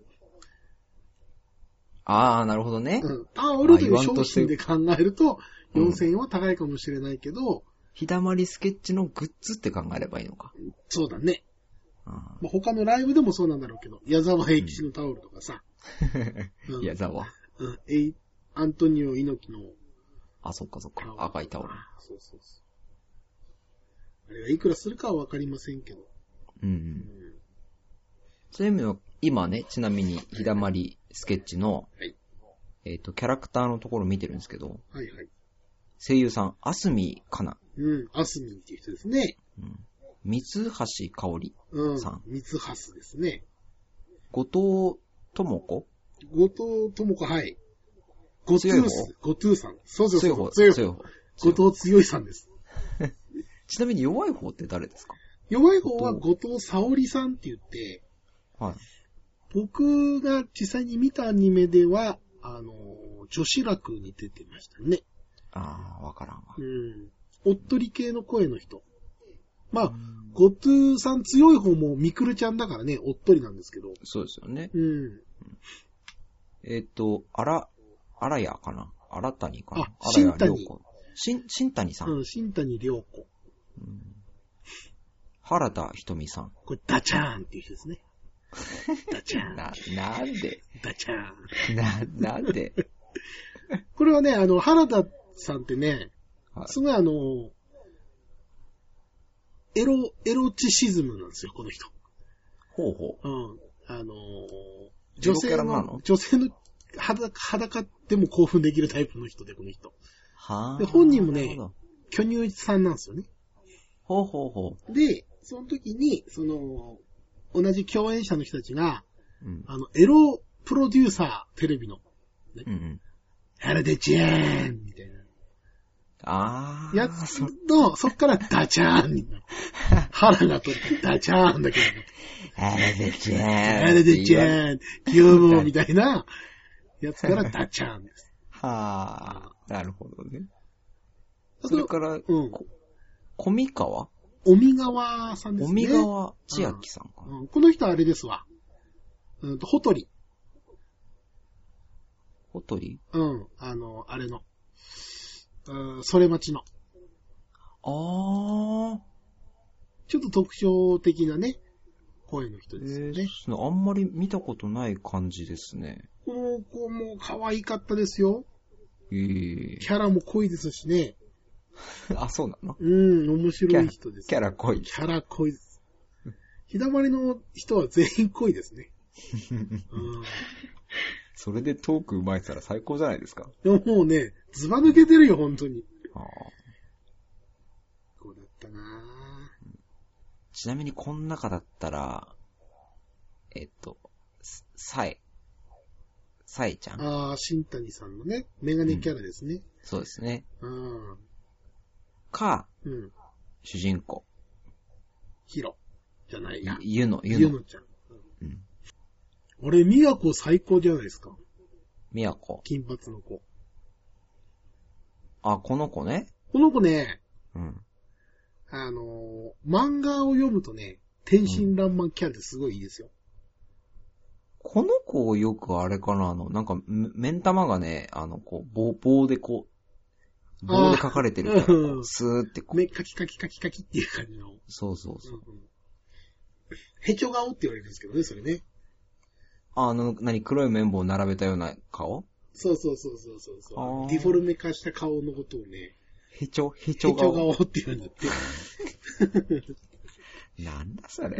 ああ、なるほどね。 うん。タオルという商品で考えると、よんせんえんは高いかもしれないけど、 ひだまりスケッチのグッズって考えればいいのか。 そうだね。 あまあ、他のライブでもそうなんだろうけど、矢沢永吉のタオルとかさ。うん、 いや、ざわ。 うん。えい、アントニオ猪木の。 あ、そっかそっか。赤いタオル。 そうそうそう。あれがいくらするかはわかりませんけど。 うん。うん、そういう意味は、今ね、ちなみに、ひだまりスケッチの、 はい、 えっと、キャラクターのところ見てるんですけど、 はいはい。 声優さん、あすみかな。 うん、あすみっていう人ですね。 うん。三橋かおりさん。 うん、三橋ですね。 後藤智子後藤智子、はい。後藤、後藤さん。そうそうそう。 強い方。 強い方。 強い方。 後藤強いさんです。 ちなみに弱い方って誰ですか？ 弱い方は後藤沙織さんって言って、 はい。 僕が実際に見たアニメでは、あの、女子楽に出てましたね。 ああ、わからんわ。 うん。おっとり系の声の人。まあ、後藤さん強い方もみくるちゃんだからね、おっとりなんですけど。 そうですよね。 うん。 えっ、ー、と、あら、あらやかな新たにかなあ、新谷。 新、新谷さん。 うん、新谷涼子。 うん、原田ひとみさん。 これ、ダチャーンっていう人ですね。ダチャーン。 な、なんでダチャーン。 な、なんでこれはね、あの、原田さんってね、はい、すごいあの、エロ、エロチシズムなんですよ、この人。 ほうほう。うん。あの、女性の、女性の裸、裸でも興奮できるタイプの人で、この人。 はぁ。 で、本人もね、巨乳さんなんですよね。 ほうほうほう。で、その時に、その、同じ共演者の人たちが、 うん、 あの、エロプロデューサー、テレビの。ね。 うんうん。 原田ちゃーんみたいな。 あー。 やつの、そっからダチャーンになる。腹が取ってダチャーンだけど。 原田ちゃーん。 原田ちゃーん。今日もみたいなやつからダチャーンです。 はー。なるほどね。 それから、うん。小見川小見川さんですね。 小見川千秋さんかな、 うん。この人はあれですわ。うんと、ほとり。 ほとりうん。あの、あれの。うん、それ待ちの。 あー。 ちょっと特徴的なね、声の人ですよね。 えー、あんまり見たことない感じですね。 この子も可愛かったですよ。 えー、 キャラも濃いですしね。 あ、そうなの？ うん、面白い人です。 キャラ濃い。 キャラ濃いです。ひだまりの人は全員濃いですね。うん、 それでトーク上手いたら最高じゃないですか。 でももうね、ズバ抜けてるよ、本当に。ああ。こうだったなぁ。 ちなみにこの中だったら、えっと、さえ。さえちゃん。 ああ、新谷さんのね、メガネキャラですね。うん、 そうですね。 うん。 か、 うん、 主人公。 ヒロ。じゃないや。 ゆの、 ゆの。ゆのちゃん。 うん。 俺、みやこ最高じゃないですか。 みやこ。 金髪の子。 あ、この子ね。 この子ね、 うん。 あのー、漫画を読むとね、天真爛漫キャラですごいいいですよ。 この子よくあれかな、あの、なんか、め目ん玉がね、あの、こう、棒、棒でこう、棒で書かれてるから、こうんうスーってこう。 目カキカキカキカキっていう感じの。 そうそうそう。 うんうん、ヘチョ顔って言われるんですけどね、それね。 あの、何、黒い綿棒を並べたような顔？ そうそうそうそうそうそあーう。ディフォルメ化した顔のことをね、 ヘチョ、ヘチヘチョョ顔。 顔って言うんだって。 なんだそれ。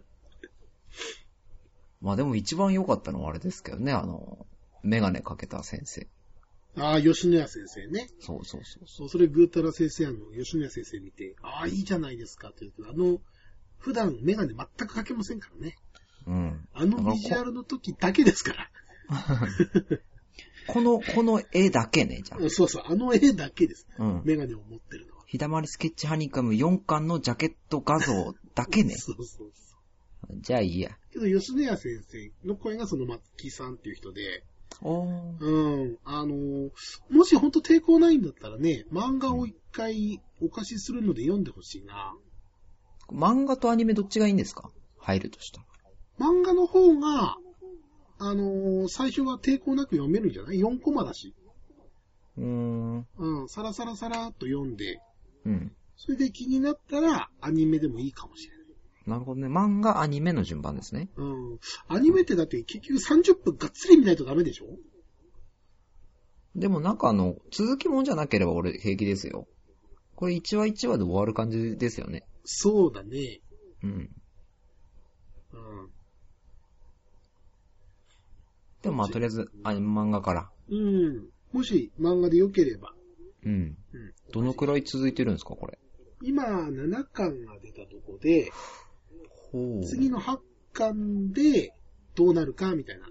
まあでも一番良かったのはあれですけどね、あの、メガネかけた先生。 ああ、吉野家先生ね。 そうそうそうそそう、それぐーたら先生、あの、吉野家先生見て、ああ、いいじゃないですかって言うけど、あの、普段メガネ全くかけませんからね。 う。うん。 あのビジュアルの時だけですから。 この、この絵だけね、じゃあ。 そうそう、あの絵だけです。 うん。 メガネを持ってるのは。 ひだまりスケッチハニカムよんかんのジャケット画像だけね。 そうそうそう。 じゃあいいや。 けど、吉野家先生の声がその松木さんっていう人で、 おー。 うん、あのー、もし本当抵抗ないんだったらね、漫画を一回お貸しするので読んでほしいな。 漫画とアニメどっちがいいんですか？入るとしたら。 漫画の方が、あのー、最初は抵抗なく読めるんじゃない？ よん コマだし。 うーん。 うん、サラサラサラっと読んで、 うん。 それで気になったらアニメでもいいかもしれない。 なるほどね。漫画、アニメの順番ですね。 うん。アニメってだって結局さんじゅっぷんがっつり見ないとダメでしょ？ でもなんかあの、続きもんじゃなければ俺平気ですよ。これいちわいちわで終わる感じですよね。 そうだね。 うん。 うん。 でもまあとりあえず、あ漫画から。 うん。もし漫画で良ければ。 うん。 うん。 どのくらい続いてるんですか、これ。 今、ななかんが出たとこで、 ほう。 次のはちかんでどうなるかみたいな。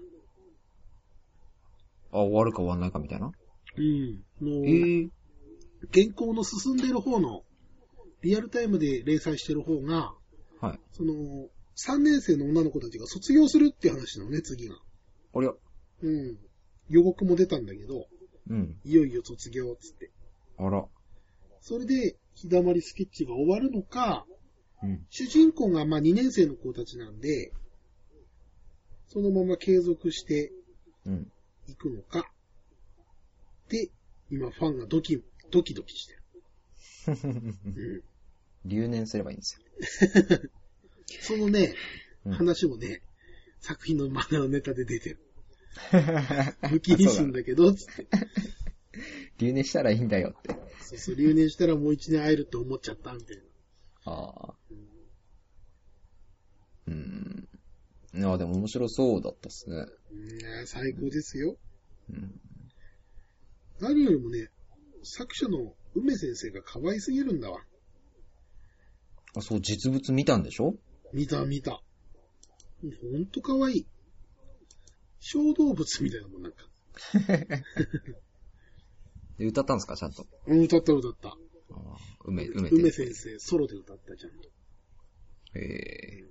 あ、終わるか終わんないかみたいな。 うん。の、 えー、 原稿の進んでいる方の、リアルタイムで連載してる方が、 はい。 その、さんねん生の女の子たちが卒業するっていう話なのね、次が。 あれうん。予告も出たんだけど、 うん。 いよいよ卒業っつって。 あら。 それで、ひだまりスケッチが終わるのか、 うん。 主人公がまあにねん生の子たちなんで、そのまま継続してうん。 いくのか。で、今ファンがドキ、ドキドキしてる。うん、 留年すればいいんですよ。 そのね、 うん話もね、作品の漫画のネタで出てる。不気にすんだけど、つって。 留年したらいいんだよって。 そうそう、留年したらもう一年会えるって思っちゃった、みたいな。 ああ。うん。いや、でも面白そうだったっすね。 ね、最高ですよ。 うん。 何よりもね、作者の梅先生が可愛すぎるんだわ。 あ、そう、実物見たんでしょ？ 見た見た。ほんと可愛い。小動物みたいなもんなんか。 で、歌ったんですか、ちゃんと。 うん、歌った歌った。 あ梅、梅梅先生、ソロで歌ったじゃんと。 へえ。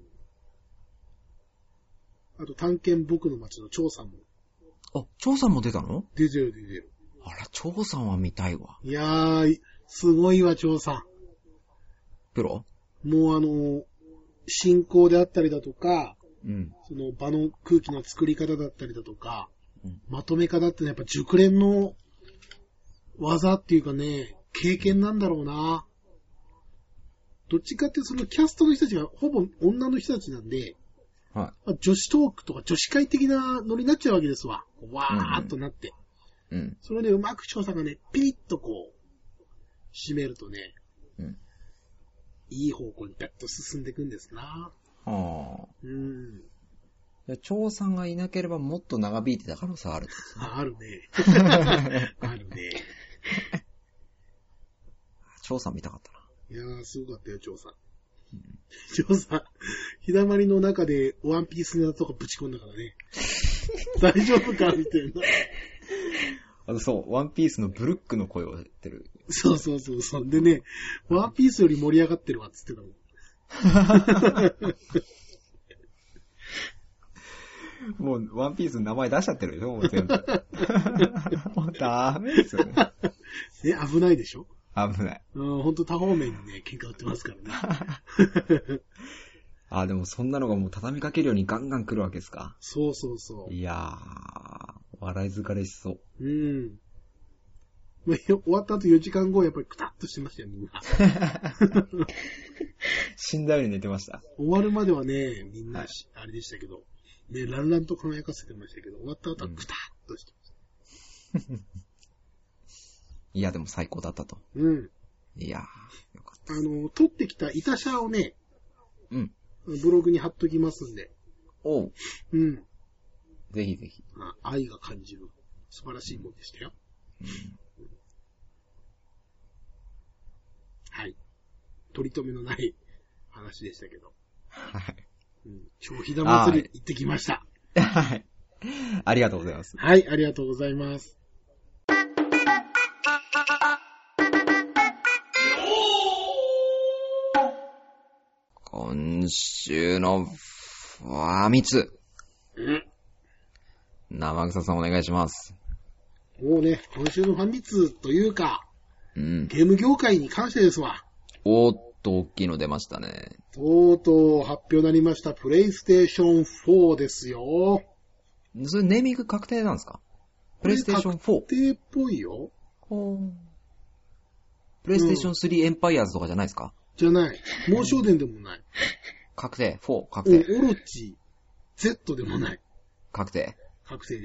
あと、探検僕の街の張さんも。 あ、張さんも出たの？ 出てる出てる。 あら、張さんは見たいわ。 いやー、すごいわ、張さプロ？ ん。もうあの、進行であったりだとか、 うん。 その場の空気の作り方だったりだとか、 うんまとめ方ってのはやっぱ熟練の技っていうかね、経験なんだろうな。どっちかってそのキャストの人たちがほぼ女の人たちなんで、 はまあ、女子トークとか女子会的なノリになっちゃうわけですわ。わーっとなって。 い。うん。 それでうまく調査がね、ピリッとこう、締めるとね、 うん。 いい方向にピャッと進んでいくんですな。 ああ。 うん。 じゃあ、張さんがいなければもっと長引いてた可能性あるんですね。 あ、あるね。あるね。 張さん見たかったな。 いやー、すごかったよ、張さん。張さん、ひだまりの中でワンピースネタとかぶち込んだからね。大丈夫かみたいな。 あの、そう、ワンピースのブルックの声をやってる。 そうそうそうそう。でね、ワンピースより盛り上がってるわ、つってたもん。 もう、ワンピースの名前出しちゃってるでしょもう全部。もうダメですよね。 ね、危ないでしょ？ 危ない。 うん、ほんと多方面にね、喧嘩売ってますからね。 あ、でもそんなのがもう畳みかけるようにガンガン来るわけですか。 そうそうそう。 いやー、笑い疲れしそう。 うん。まあ、終わった後よじかんご、やっぱりクタッとしてましたよ、みんな。 死んだように寝てました。 終わるまではね、みんなし、はい、あれでしたけど、ね、ランランと輝かせてましたけど、終わった後はクタッとしてました。うん、 いや、でも最高だったと。 うん。 いやー、よかった。 あの、撮ってきた板車をね、 うん。 ブログに貼っときますんで。 おう。 うん。 ぜひぜひ。 あ、愛が感じる素晴らしいもんでしたよ。うん、はい。取り留めのない話でしたけど。 はい。 うん、超ひだ祭り行ってきました。 はい。ありがとうございます。 はい、ありがとうございます。 今週のファミツ。 うん。 生草さんお願いします。 もうね、今週のファミツというか、 うん、 ゲーム業界に関してですわ。 おーっと、大きいの出ましたね。 とうとう発表になりました、プレイステーションフォーですよ。 それネーミング確定なんですか？プレイステーションフォー。 確定っぽいよ。 ほー。プレイステーションスリーエンパイアーズとかじゃないですか？ じゃない。猛将伝でもない。 確定。フォー、確定。 オロチ、Z でもない。 確定。 確定です。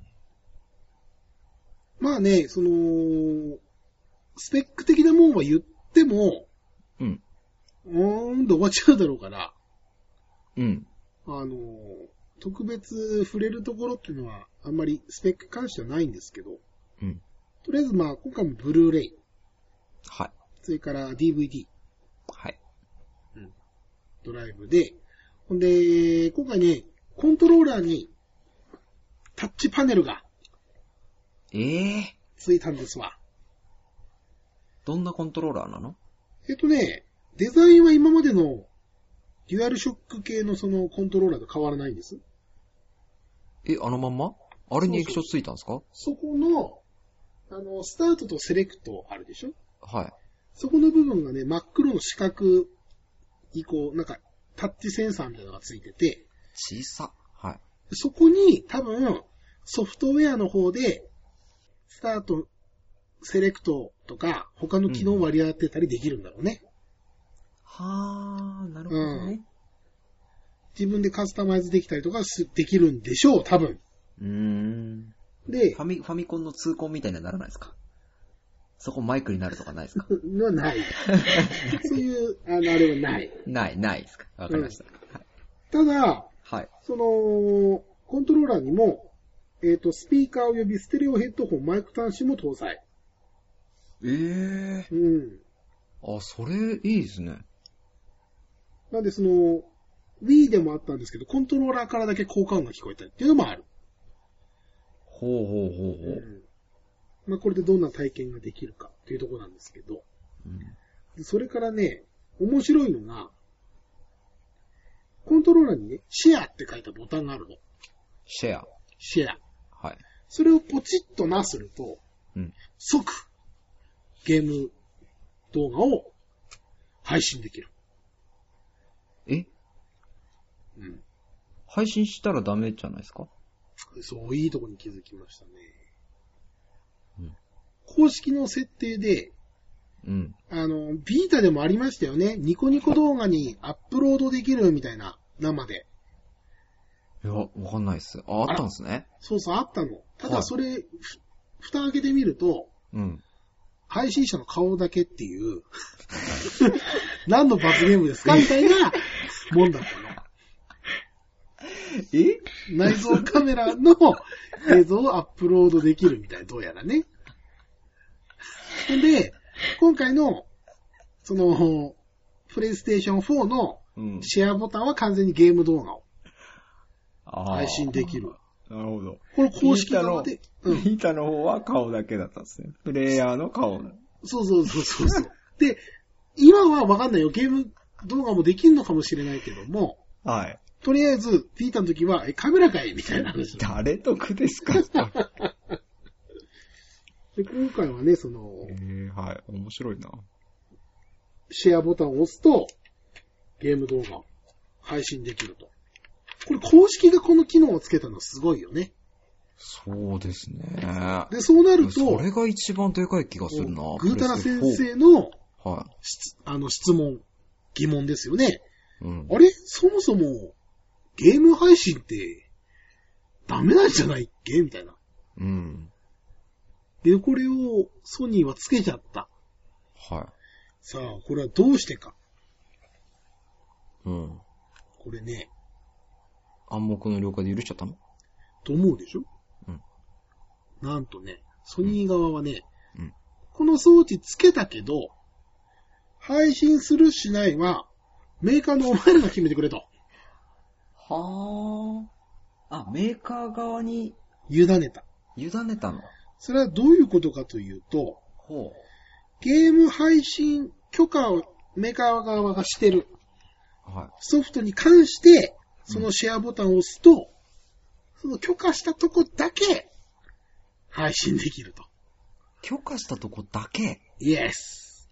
まあね、その、スペック的なもんは言っても、 うん。 うーんで終わっちゃうだろうから、 うん。 あの、特別触れるところっていうのは、あんまりスペック関してはないんですけど、 うん。 とりあえずまあ、今回もブルーレイ。 はい。 それから ディーブイディー。 はい。 うん。ドライブで、ほんで、今回ね、コントローラーに、タッチパネルが、 ええー。 ついたんですわ。 どんなコントローラーなの？ えっとね、デザインは今までのデュアルショック系のそのコントローラーと変わらないんです。 え、あのまんま？あれに液晶ついたんですか？ そこの、あの、スタートとセレクトあるでしょ？ はい。 そこの部分がね、真っ黒の四角以降、なんかタッチセンサーみたいなのがついてて、 小さ。はい。 そこに多分ソフトウェアの方で、スタート、セレクトとか他の機能を割り当てたりできるんだろうね。 うん、はー、なるほどね、うん。 自分でカスタマイズできたりとかできるんでしょう、多分。 うーん。 で、 ファミ、ファミコンの痛恨みたいにはならないですか？そこマイクになるとかないですか？ のない。そういう、あの、あれはない。 ない、ないですか？わかりました。うんはい、 ただ、 はい。 その、コントローラーにも、えっと、スピーカー及びステレオヘッドホン、マイク端子も搭載。 ええー。 うん。 あ、それいいですね。 なんでその、Wii でもあったんですけど、コントローラーからだけ効果音が聞こえたりっていうのもある。 ほうほうほうほう。 うんまあ、これでどんな体験ができるかっていうところなんですけど、うん、それからね、面白いのが、コントローラーにね、シェアって書いたボタンがあるの。 シェア。 シェア。 はい。 それをポチッとなすると、 うん、 即、ゲーム動画を配信できる。 えうん。配信したらダメじゃないですか？ そう、いいとこに気づきましたね。 うん、 公式の設定で、 うん、 あの、ビータでもありましたよね。ニコニコ動画にアップロードできるみたいな、生で。 いや、わかんないっす。あ、あったんですね。 そうそう、あったの。ただそれ、はい、ふ蓋開けてみると、 うん、 配信者の顔だけっていう、何の罰ゲームですかみたいなもんだったの。 え内蔵カメラの映像をアップロードできるみたいな、どうやらね。で、今回の、その、プレイステーションフォーのシェアボタンは完全にゲーム動画を配信できる。 なるほど。 これ公式側で。 うん。ビータの方は顔だけだったんですね。プレイヤーの顔。 そうそうそうそうそう。で、今はわかんないよ。ゲーム動画もできるのかもしれないけども。 はい。 とりあえず、ビータの時は、え、カメラかいみたいな話。 誰得ですかで今回はね、その、 えー、はい。面白いな。 シェアボタンを押すと、ゲーム動画配信できると。これ公式がこの機能をつけたのすごいよね。 そうですね。 で、そうなると、 それが一番でかい気がするな。 ぐーたら先生の、 はい。 あの質問、疑問ですよね。 うん、 あれそもそも、ゲーム配信って、ダメなんじゃないっけみたいな。 うん。 で、これをソニーはつけちゃった。 はい。 さあ、これはどうしてか。 うん。 これね。 暗黙の了解で許しちゃったの？ と思うでしょ？ うん。 なんとね、ソニー側はね、 うん、 この装置つけたけど、配信するしないは、メーカーのお前らが決めてくれと。 はあ。あ、メーカー側に委ねた。 委ねたの。 それはどういうことかというと、 ほう。 ゲーム配信許可をメーカー側がしてる。 はい。 ソフトに関して、そのシェアボタンを押すと、うん、その許可したとこだけ、配信できると。 許可したとこだけ？ イエス。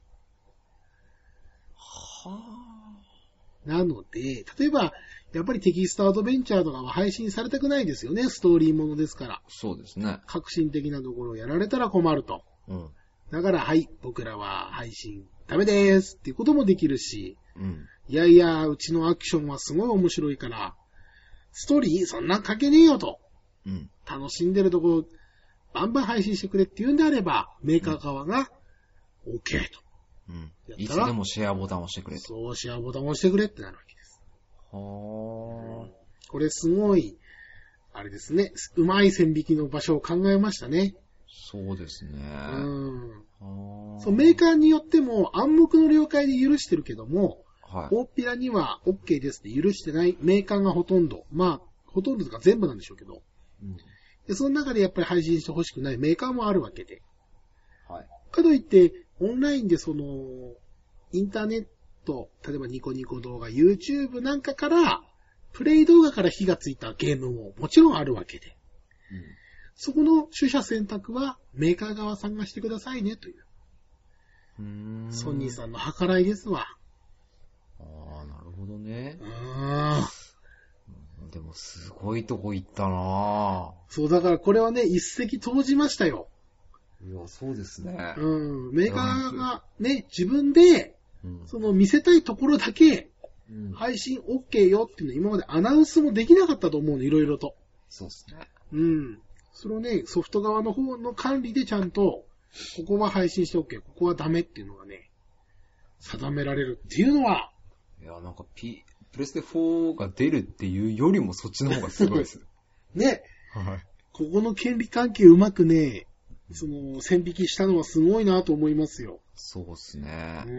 はぁ。なので、例えば、やっぱりテキストアドベンチャーとかは配信されたくないですよね。ストーリーものですから。 そうですね。 革新的なところをやられたら困ると。 うん。 だから、はい、僕らは配信ダメでーすっていうこともできるし、 うん。 いやいや、うちのアクションはすごい面白いから、ストーリーそんなん書けねえよと。 うん。 楽しんでるところ、バンバン配信してくれって言うんであれば、メーカー側が、OK と。 うん。いつでもシェアボタンを押してくれと。 そう、シェアボタンを押してくれってなるわけです。 はぁ。 これすごい、あれですね、うまい線引きの場所を考えましたね。 そうですね。 うん。 はそう、メーカーによっても暗黙の了解で許してるけども、 はい、 大っぴらには OK ですって許してないメーカーがほとんど、まあ、ほとんどとか全部なんでしょうけど、 うん、 でその中でやっぱり配信してほしくないメーカーもあるわけで。 はい。 かといって、オンラインでその、インターネット、例えばニコニコ動画、YouTube なんかから、プレイ動画から火がついたゲームももちろんあるわけで。うん、そこの取捨選択はメーカー側さんがしてくださいねという。 うーんソニーさんの計らいですわ。 ああ、なるほどね。 ああ。でもすごいとこ行ったなぁ。 そう、だからこれはね、一石投じましたよ。 いや、そうですね。 うん。メーカーがね、自分で、うん、その見せたいところだけ、うん、配信 OK よっていうの今までアナウンスもできなかったと思うの、いろいろと。 そうですね。 うん。それをね、ソフト側の方の管理でちゃんと、ここは配信して OK、ここはダメっていうのがね、定められるっていうのは、 いや、なんか、P、プレステフォーが出るっていうよりもそっちの方がすごいです。 ね。 はい。 ここの権利関係うまくね、その、線引きしたのはすごいなと思いますよ。 そうですね。 うん。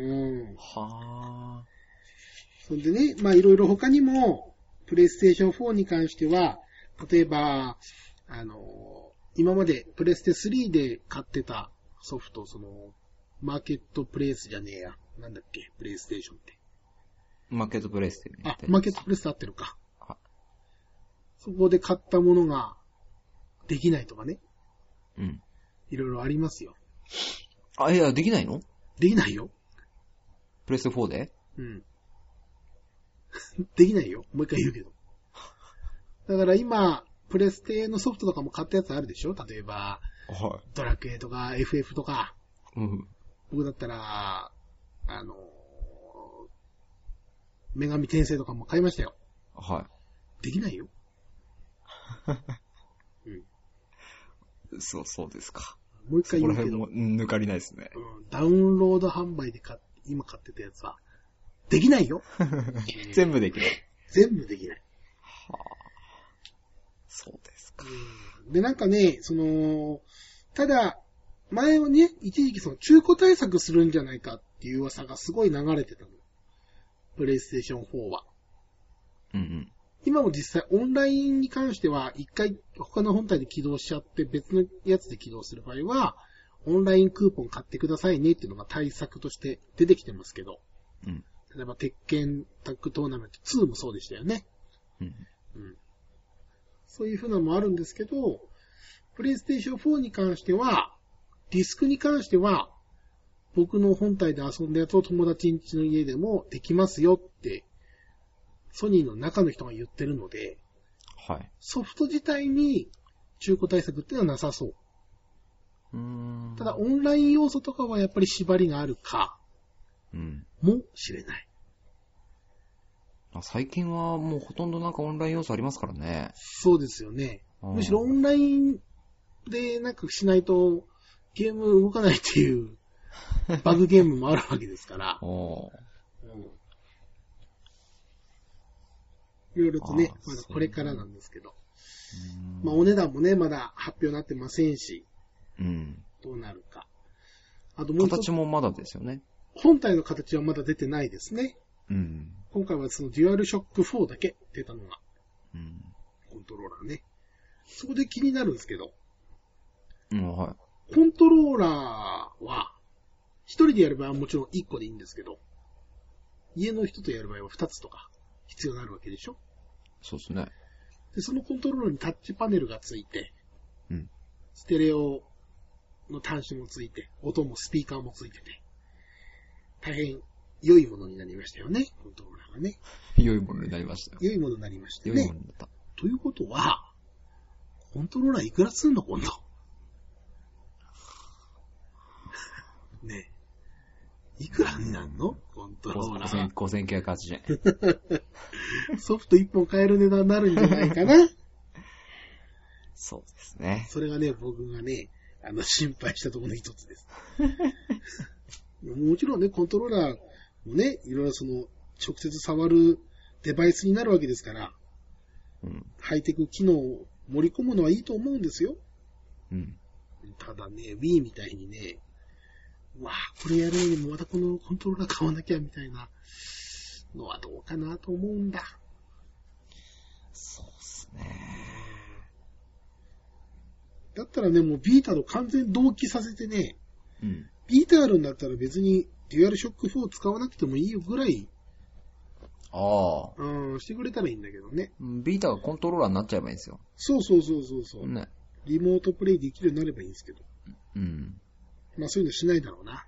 はぁ。 そんでね、まあいろいろ他にも、プレイステーションフォーに関しては、例えば、あの、今までプレステスリーで買ってたソフト、その、マーケットプレイスじゃねえや。なんだっけ、プレイステーションって。 マーケットプレイスって、ね。 あ、マーケットプレイスって合ってるか。そこで買ったものができないとかね。 うん。 いろいろありますよ。 あ、いや、できないの？ できないよ。 プレステフォーで？ うん。できないよ。もう一回言うけど。だから今、プレステのソフトとかも買ったやつあるでしょ？例えば、 はい。 ドラクエとか エフエフ とか。 うん。 僕だったら、あの、女神転生とかも買いましたよ。 はい。 できないよ。 うん。そう、そうですか。 もう一回言うけど。 そこら辺も抜かりないですね。 うん。ダウンロード販売で買っ今買ってたやつは、できないよ。 全部できない。 全部できない。 はあ。そうですか。 うん。で、なんかね、その、ただ、前はね、一時期その中古対策するんじゃないかっていう噂がすごい流れてたの。プレイステーションフォーは。 うんうん。 今も実際オンラインに関しては一回他の本体で起動しちゃって別のやつで起動する場合は、オンラインクーポン買ってくださいねっていうのが対策として出てきてますけど。 うん。 例えば鉄拳タッグトーナメントツーもそうでしたよね。 うん。 うん。そういう風なのもあるんですけど、プレイステーションフォーに関しては、ディスクに関しては、僕の本体で遊んだやつを友達ん家の家でもできますよってソニーの中の人が言ってるので、 はい。 ソフト自体に中古対策っていうのはなさそう。 うーん。 ただ、オンライン要素とかはやっぱり縛りがあるか、 うん。 もしれない。 最近はもうほとんどなんかオンライン要素ありますからね。 そうですよね。むしろオンラインでなんかしないとゲーム動かないっていうバグゲームもあるわけですから。 おうん、いろいろとね、 あまだこれからなんですけど。まあお値段もね、まだ発表になってませんし、 うん、 どうなるか。あともう一つ、 形もまだですよね。 本体の形はまだ出てないですね。 うん、 今回はそのデュアルショックフォーだけ出たのが、 うん、 コントローラーね。そこで気になるんですけど、 うん、はい。 コントローラーは、一人でやる場合はもちろん一個でいいんですけど、家の人とやる場合は二つとか必要になるわけでしょ？ そうですね。 で、そのコントローラーにタッチパネルがついて、 うん、 ステレオの端子もついて、音もスピーカーもついてて、大変良いものになりましたよね、コントローラーがね。 良いものになりましたよ。 良いものになりましたよね。 良いものになった。 ということは、コントローラーいくらすんの今度。ねえ。いくらになんのコントローラー。 ごせんきゅうひゃくはちじゅうえん。 ソフトいっぽん買える値段になるんじゃないかな。 そうですね。 それがね、僕がね、あの、心配したところの一つです。もちろんね、コントローラーもね、いろいろその、直接触るデバイスになるわけですから、 うん、 ハイテク機能を盛り込むのはいいと思うんですよ。 うん、 ただね、Wii みたいにね、わあ、これやるのにもまたこのコントローラー買わなきゃみたいなのはどうかなと思うんだ。 そうっすね。 だったらね、もうビータと完全同期させてね、 うん、 ビータあるんだったら別にデュアルショックフォーを使わなくてもいいよぐらい、 ああ。 うん、してくれたらいいんだけどね。 ビータがコントローラーになっちゃえばいいんですよ。 そうそうそうそうそう、 ね。 リモートプレイできるようになればいいんですけど。 うん。 まあそういうのしないだろうな。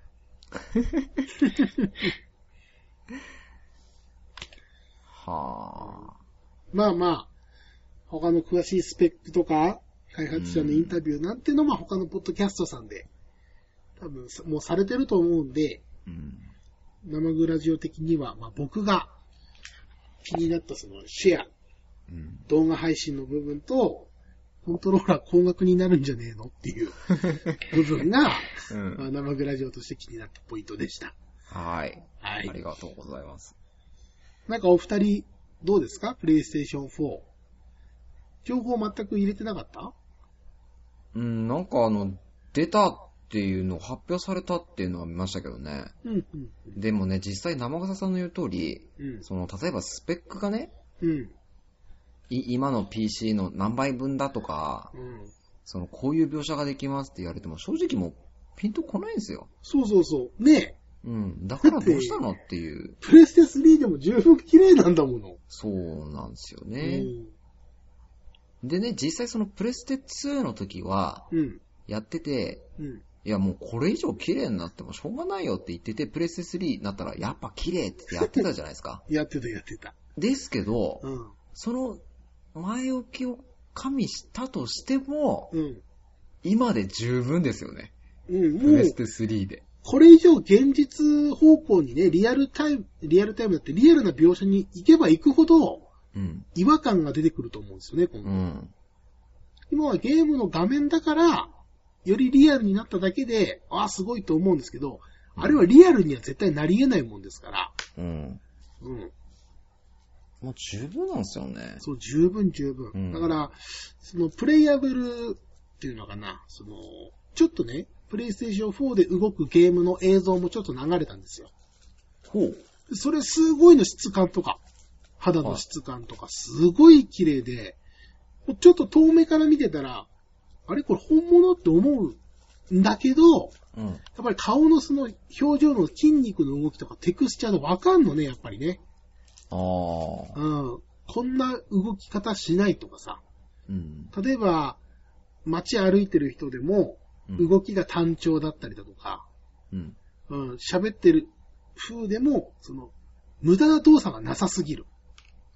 はあ。 まあまあ、他の詳しいスペックとか、開発者のインタビューなんてのも他のポッドキャストさんで、多分もうされてると思うんで、 うん、 生グラジオ的には、まあ僕が気になったそのシェア、 うん、 動画配信の部分と、コントローラー高額になるんじゃねえのっていう部分が、うん、まあ、生グラジオとして気になったポイントでした。 はい。 はい。 ありがとうございます。 なんかお二人、どうですか？プレイステーションフォー。情報全く入れてなかった？ うん、なんかあの、出たっていうのを発表されたっていうのは見ましたけどね。 うんうんうん、 でもね、実際生笠さんの言う通り、 うん、 その、例えばスペックがね、 うん、 今の ピーシー の何倍分だとか、 うん、 その、こういう描写ができますって言われても、正直もう、ピンとこないんですよ。 そうそうそう。ねえ。 うん。だからどうしたのっていう。 プレステスリーでも十分綺麗なんだもの。 そうなんですよね。うん、でね、実際そのプレステツーの時は、やってて、 うん、 いやもうこれ以上綺麗になってもしょうがないよって言ってて、プレステスリーになったらやっぱ綺麗ってやってたじゃないですか。 やってたやってた。 ですけど、 うん、 その前置きを加味したとしても、 うん、 今で十分ですよね。 うん、もうプレステスリーで。 これ以上現実方向にね、リアルタイム、リアルタイムだってリアルな描写に行けば行くほど、 うん、 違和感が出てくると思うんですよね、今度。 うん、 今はゲームの画面だから、よりリアルになっただけで、ああ、すごいと思うんですけど、うん、あれはリアルには絶対なり得ないもんですから。 うん。 うん。 もう十分なんですよね。 そう、十分十分。 うん、 だから、そのプレイヤブルっていうのかな、その、ちょっとね、プレイステーションフォーで動くゲームの映像もちょっと流れたんですよ。 ほう。 それすごいの質感とか、肌の質感とか、すごい綺麗で、ちょっと遠目から見てたら、あれこれ本物って思うんだけど、 うん、やっぱり顔のその表情の筋肉の動きとかテクスチャーでわかんのね、やっぱりね。 ああ。 うん。こんな動き方しないとかさ。 うん、 例えば、街歩いてる人でも、動きが単調だったりだとか、 うん。 うん、喋ってる風でも、その、無駄な動作がなさすぎる。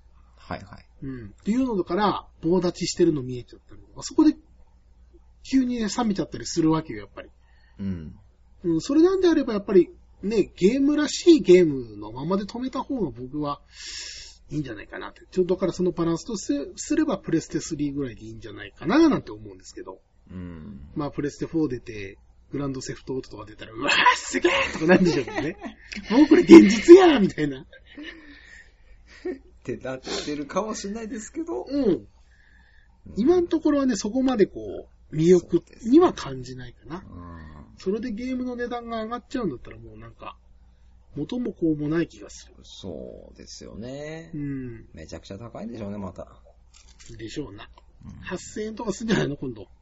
はいはい。 うん。っていうのだから、棒立ちしてるの見えちゃったりとか、そこで急に、ね、冷めちゃったりするわけよ、やっぱり。 うん。 うん、それなんであればやっぱり、ね、ゲームらしいゲームのままで止めた方が僕はいいんじゃないかなって。ちょっとだからそのバランスとすればプレステスリーぐらいでいいんじゃないかななんて思うんですけど。 うん。 まあプレステフォー出て、グランドセフトオートとか出たら、うわーすげーとかなんでしょうけどね。もうこれ現実やーみたいな。 ってなってるかもしれないですけど。 うん。今のところはね、そこまでこう、魅力には感じないかな。それでゲームの値段が上がっちゃうんだったらもうなんか、元もこうもない気がする。 そうですよね。 うん。 めちゃくちゃ高いんでしょうね、また。 でしょうな。 うん、 はっせんえんとかするんじゃないの今度。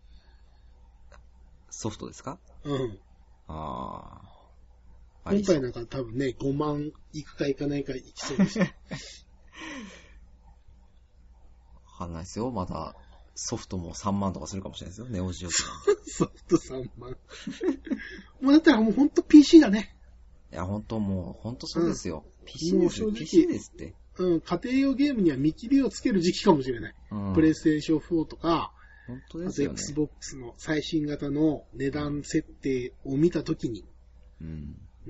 ソフトですか？ うん。 ああ。 今回なんか多分ね、ごまんいくかいかないかいきそうでした。わかんないですよ。また、ソフトもさんまんとかするかもしれないですよ。ネオジオとか。 ソフトさんまん。もうだったらもうほんと ピーシー だね。 いや、ほんともう、ほんとそうですよ。うん、ピーシー ですよ。 もう正直ピーシー ですって。 うん、家庭用ゲームには見切りをつける時期かもしれない。うん、プレイステーションフォーとか、 本当ですよね。 あと Xbox の最新型の値段設定を見たときに。 うん。 うん。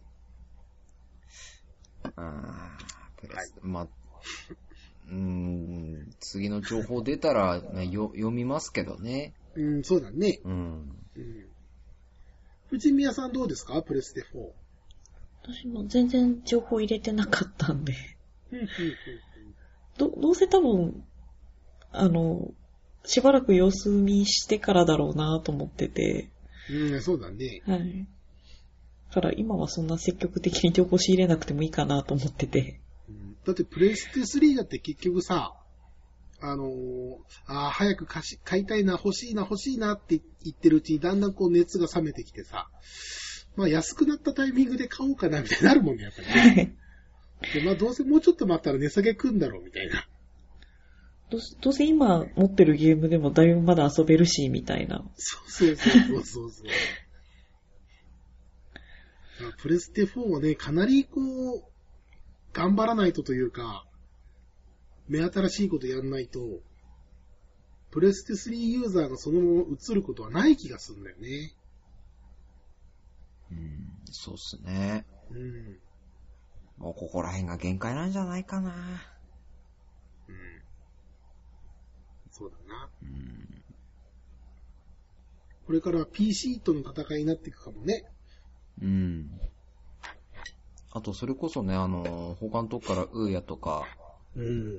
ああ、プレス、はい、まあ、うーん、次の情報出たら、ね、よ読みますけどね。 うん、そうだね。 うん。 うん。藤宮さんどうですか？プレステフォー。 私も全然情報入れてなかったんで。 うんうんうん、 ど、どうせ多分、あの、しばらく様子見してからだろうなと思ってて。 うん、そうだね。 はい。だから今はそんな積極的に情報仕入れなくてもいいかなと思ってて。 うん、だってプレステスリーだって結局さ、あのー、あ早く貸し、買いたいな、欲しいな、欲しいなって言ってるうちにだんだんこう熱が冷めてきてさ、まあ安くなったタイミングで買おうかなみたいになるもんね、やっぱりね。でまあどうせもうちょっと待ったら値下げくんだろうみたいな。 どうせ、どうせ今持ってるゲームでもだいぶまだ遊べるし、みたいな。 そうそうそうそうそう。プレステフォーはね、かなりこう、頑張らないとというか、目新しいことやんないと、プレステスリーユーザーがそのまま移ることはない気がするんだよね。 うん、そうっすね。 うん。 もうここら辺が限界なんじゃないかな。 うん。そうだな。 うん。 これから ピーシー との戦いになっていくかもね。 うん。あと、それこそね、あの、他のとこからウーヤとか、 うん。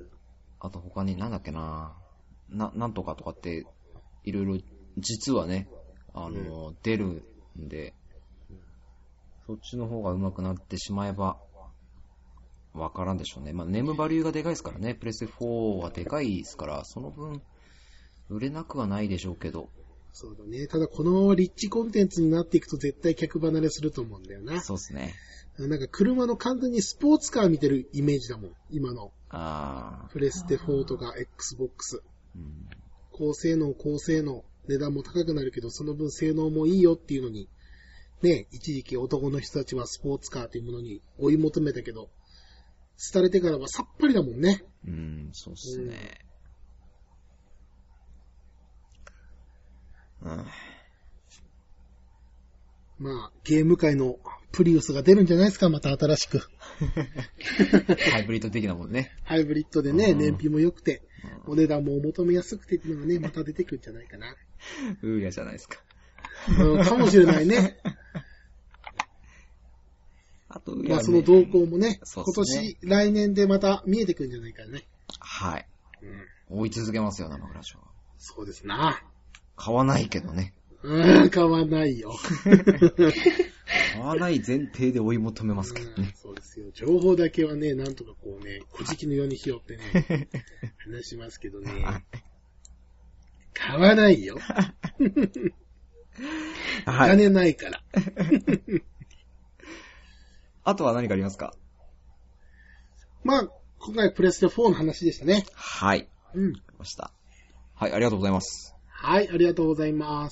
あと他になんだっけな、な、なんとかとかって、いろいろ、実はね、あの、うん、出るんで、そっちの方が上手くなってしまえば、わからんでしょうね。まあ、ネームバリューがでかいですからね。プレステフォーはでかいですから、その分、売れなくはないでしょうけど。 そうだね。ただこのままリッチコンテンツになっていくと絶対客離れすると思うんだよな。 そうですね。 なんか車の完全にスポーツカー見てるイメージだもん。今の。 ああ。 プレステフォーとか Xbox。 うん、 高性能、高性能。値段も高くなるけど、その分性能もいいよっていうのに、ね、一時期男の人たちはスポーツカーというものに追い求めたけど、廃れてからはさっぱりだもんね。 うん、そうっすね。うん。うん、 まあ、ゲーム界のプリウスが出るんじゃないですか、また新しく。 ハイブリッド的なもんね。 ハイブリッドでね、燃費も良くて、お値段もお求めやすくてっていうのがね、また出てくるんじゃないかな。 うーやじゃないですか。 うん、かもしれないね。 あと、 まあその動向もね、 ね今年、来年でまた見えてくるんじゃないかね。 はい。 うん、 追い続けますよ、生クラッシュは。 そうですな。 買わないけどね。 うん、買わないよ。 買わない前提で追い求めますけどね。 そうですよ。情報だけはね、なんとかこうね、古事記のように拾ってね、話しますけどね。買わないよ。お金ないから。 あとは何かありますか？ まあ、今回プレステフォーの話でしたね。 はい。 うん。 わかりました。はい、ありがとうございます。 はい、ありがとうございます。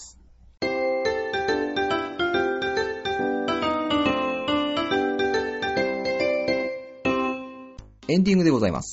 エンディングでございます。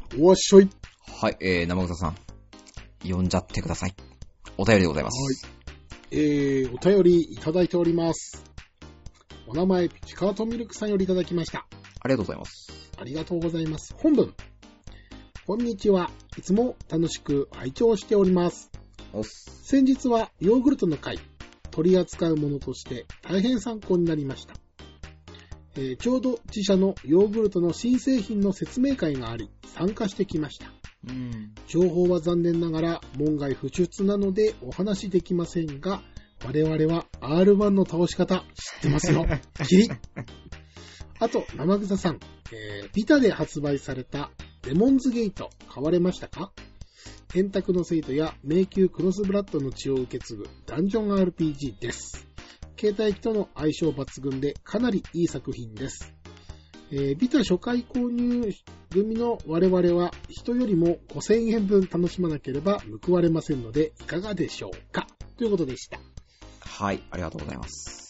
おっしょい。 はい、えー、生草さん。読んじゃってください。お便りでございます。 はい。えー、お便りいただいております。お名前、ピチカートミルクさんよりいただきました。 ありがとうございます。 ありがとうございます。本文。こんにちは。いつも楽しく拝聴しております。 おっす。 先日はヨーグルトの回、取り扱うものとして大変参考になりました。えー、ちょうど自社のヨーグルトの新製品の説明会があり、参加してきました。 うん、 情報は残念ながら門外不出なのでお話できませんが、我々は アールワン の倒し方知ってますよ。キリ。あと、生草さん、えー、ビタで発売されたデモンズゲート買われましたか？円卓の生徒や迷宮クロスブラッドの血を受け継ぐダンジョン アールピージー です。携帯機との相性抜群でかなりいい作品です。えー、ビタ初回購入組の我々は人よりもごせんえんぶん楽しまなければ報われませんのでいかがでしょうか、ということでした。 はい、ありがとうございます。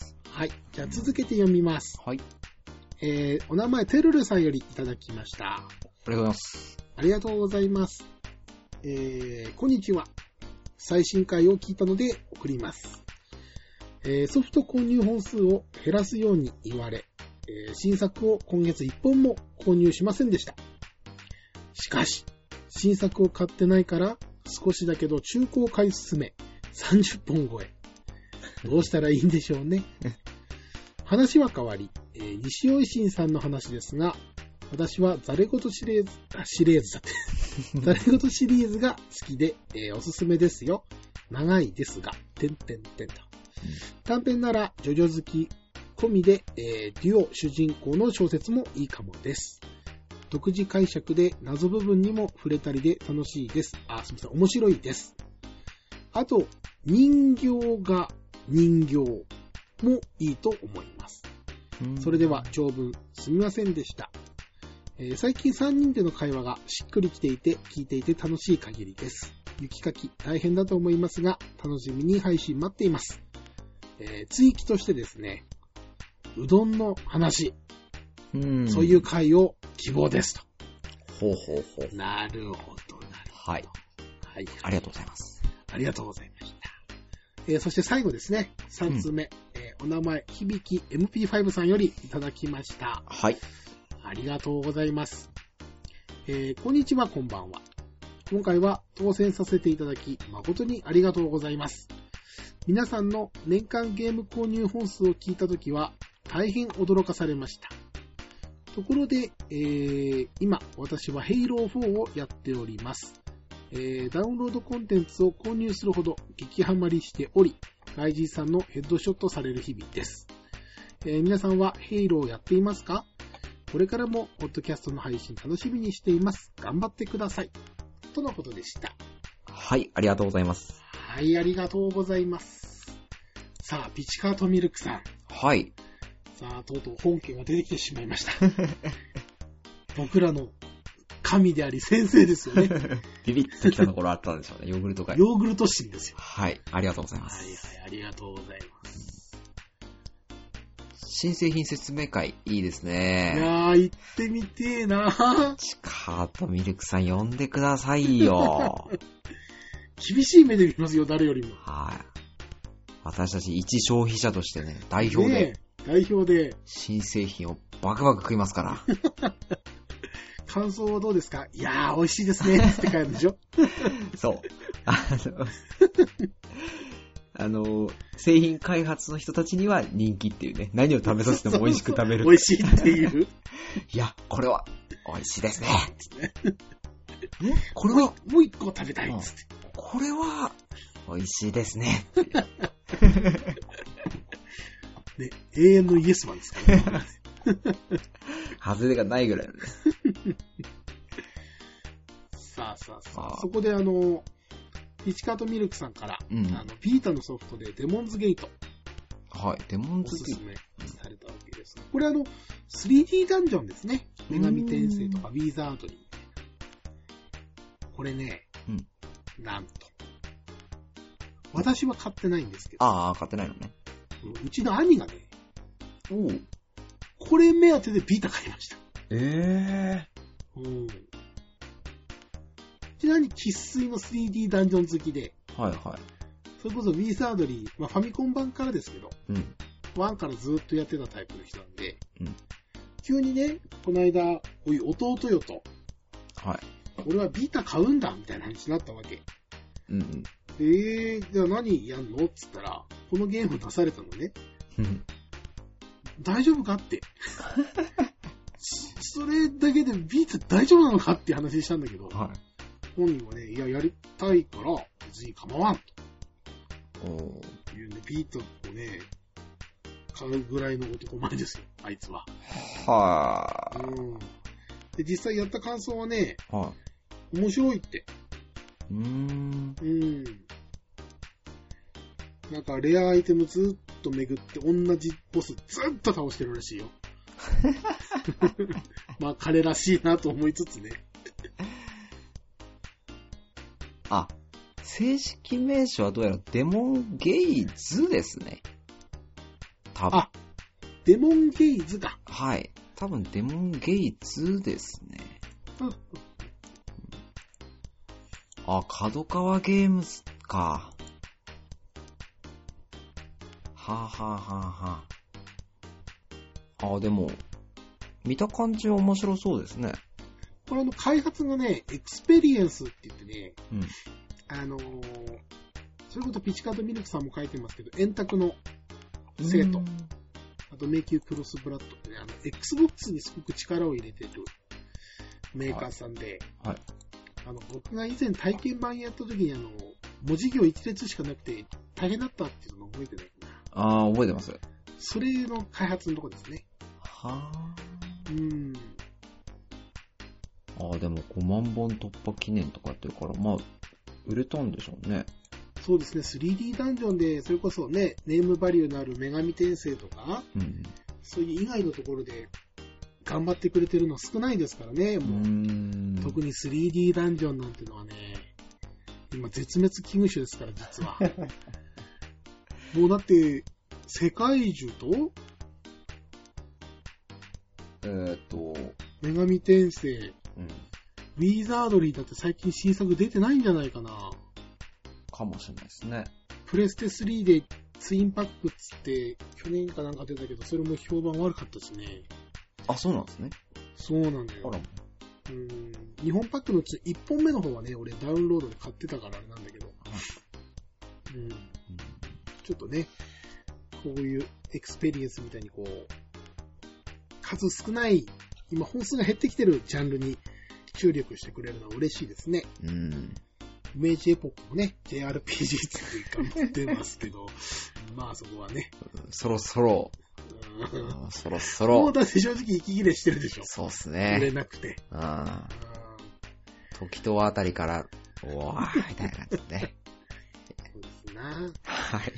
はい、じゃあ続けて読みます。 はい。 えー、お名前てるるさんよりいただきました。 ありがとうございます。 ありがとうございます。えー、こんにちは。最新回を聞いたので送ります。えー、ソフト購入本数を減らすように言われ、えー、新作を今月いっぽんも購入しませんでした。しかし、新作を買ってないから少しだけど中古を買い進め、さんじゅっぽん超え。どうしたらいいんでしょうね。話は変わり、えー、西尾維新さんの話ですが、私はザレ言シリーズ、あ、シリーズだって。ザレ言シリーズが好きで、えー、おすすめですよ。長いですが、てんてんてんと。短編なら、ジョジョ好き込みで、えー、デュオ主人公の小説もいいかもです。独自解釈で謎部分にも触れたりで楽しいです。あ、すみません、面白いです。あと、人形が人形もいいと思います。それでは長文すみませんでした。えー、最近さんにんでの会話がしっくりきていて聞いていて楽しい限りです。雪かき大変だと思いますが楽しみに配信待っています。えー、追記としてですね、うどんの話、うんそういう会を希望ですと。 ほうほうほう。 なるほどなるほど。 はい。 はい。 ありがとうございます。 ありがとうございました。えー、そして最後ですね、さんつうめ、うんえー、お名前響き エムピーファイブ さんよりいただきました。 はい。 ありがとうございます。えー、こんにちは、こんばんは。今回は当選させていただき、誠にありがとうございます。皆さんの年間ゲーム購入本数を聞いたときは、大変驚かされました。ところで、えー、今、私はヘイローフォーをやっております。えー、ダウンロードコンテンツを購入するほど激ハマりしており、ライジーさんのヘッドショットされる日々です。えー、皆さんはヘイローをやっていますか？これからもポッドキャストの配信楽しみにしています。頑張ってください。とのことでした。 はい、ありがとうございます。 はい、ありがとうございます。さあ、ピチカートミルクさん。 はい。 さあ、とうとう本家が出てきてしまいました。僕らの神であり先生ですよね。 ビビッときたところあったんでしょうね。ヨーグルト会。 ヨーグルト神ですよ。 はい、ありがとうございます。 はいはい、ありがとうございます。 新製品説明会、いいですね。 いやー、行ってみてーなー。 チカートミルクさん呼んでくださいよ。 厳しい目で見ますよ、誰よりも。 はい。私たち一消費者としてね、代表で。ね、 代表で。 新製品をバクバク食いますから。 感想はどうですか？いやー、美味しいですね。って書いてあるでしょ？ そう。あの、あの、製品開発の人たちには人気っていうね。何を食べさせても美味しく食べる。 美味しいっていう。 いや、これは美味しいですね。これはもう一個食べたいっつって。 これは美味しいですね。 ね、永遠のイエスマンですからね。 外れがないぐらいのね。 さあさあさあ。そこであの、ピチカートミルクさんから、うん、あの、ビータのソフトでデモンズゲート。 はい、デモンズゲート。おすすめされたわけです。これあの、スリーディー ダンジョンですね。女神転生とかウィザードリーみたいな。これね、うん、なんと。私は買ってないんですけど。 ああ、買ってないのね。 うちの兄がね、 おこれ目当てでビータ買いました。 ええー。 うん。 に生粋の スリーディー ダンジョン好きで、 はいはい。 それこそウィザードリー、まあファミコン版からですけど、 うん。 ワンからずっとやってたタイプの人なんで、 うん。 急にね、この間、おい、弟よと、 はい。 俺はビータ買うんだみたいな話になったわけ。 うんうん。 えー、じゃあ何やんのっつったら、このゲーム出されたのね。 うん大丈夫かって。それだけでビータ大丈夫なのかって話したんだけど、 は本人はね、いや、やりたいから、別に構わんい。おー。 というね、ビータをね、買うぐらいの男前ですよ、あいつは。 はうん。で、実際やった感想はね、 ー。は面白いって。 い。うーん。 うん。なんか、レアアイテムずっと巡って同じボスずっと倒してるらしいよ。まあ、彼らしいなと思いつつね。 あ、正式名称はどうやらデモンゲイズですね。多分。 あ、デモンゲイズか。 はい。多分デモンゲイズですね。 うん。 あ、角川ゲームズか。はあ、はあはあはあ、あ、でも、見た感じは面白そうですね。 これあの、開発がね、エクスペリエンスって言ってね、 うん。 あのー、それこそピチカートミルクさんも書いてますけど、円卓の生徒、あと迷宮クロスブラッドってね、あの、Xbox にすごく力を入れてるメーカーさんで、 はいはいあの、僕が以前体験版やった時にあの、文字行一列しかなくて大変だったっていうのを覚えてないかな。 ああ、覚えてます。 それの開発のとこですね。 はうーん。 あ。ああ、でもごまんぼん突破記念とかやってるから、まあ、売れたんでしょうね。 そうですね、スリーディー ダンジョンで、それこそね、ネームバリューのある女神転生とか、 うん。 そういう以外のところで頑張ってくれてるの少ないですからね、 うもう。 ーん。 特に スリーディー ダンジョンなんてのはね、今絶滅危惧種ですから、実は。もうだって、世界中と、 えーっと、 女神転生、 うん。 ウィザードリーだって最近新作出てないんじゃないかな。 かもしれないですね。 プレステスリーでツインパックっつって、去年かなんか出たけど、それも評判悪かったしね。 あ、そうなんですね。 そうなんだよ。 あら。 うん。にほんパックのうちいっぽんめの方はね、俺ダウンロードで買ってたからあれなんだけど。うん。ちょっとね、こういうエクスペリエンスみたいにこう、数少ない、今本数が減ってきてるジャンルに注力してくれるのは嬉しいですね。 うん。 イメージエポックもね、ジェイアールピージー っていうか持ってますけど、まあそこはね。 そろそろ、 うんうんそろそもろう、だって正直息切れしてるでしょ。 そうっす売れね。 なくて。 うん。 うん時とあたりから、おわー、みたいな感じでね。 そうですな。 はい。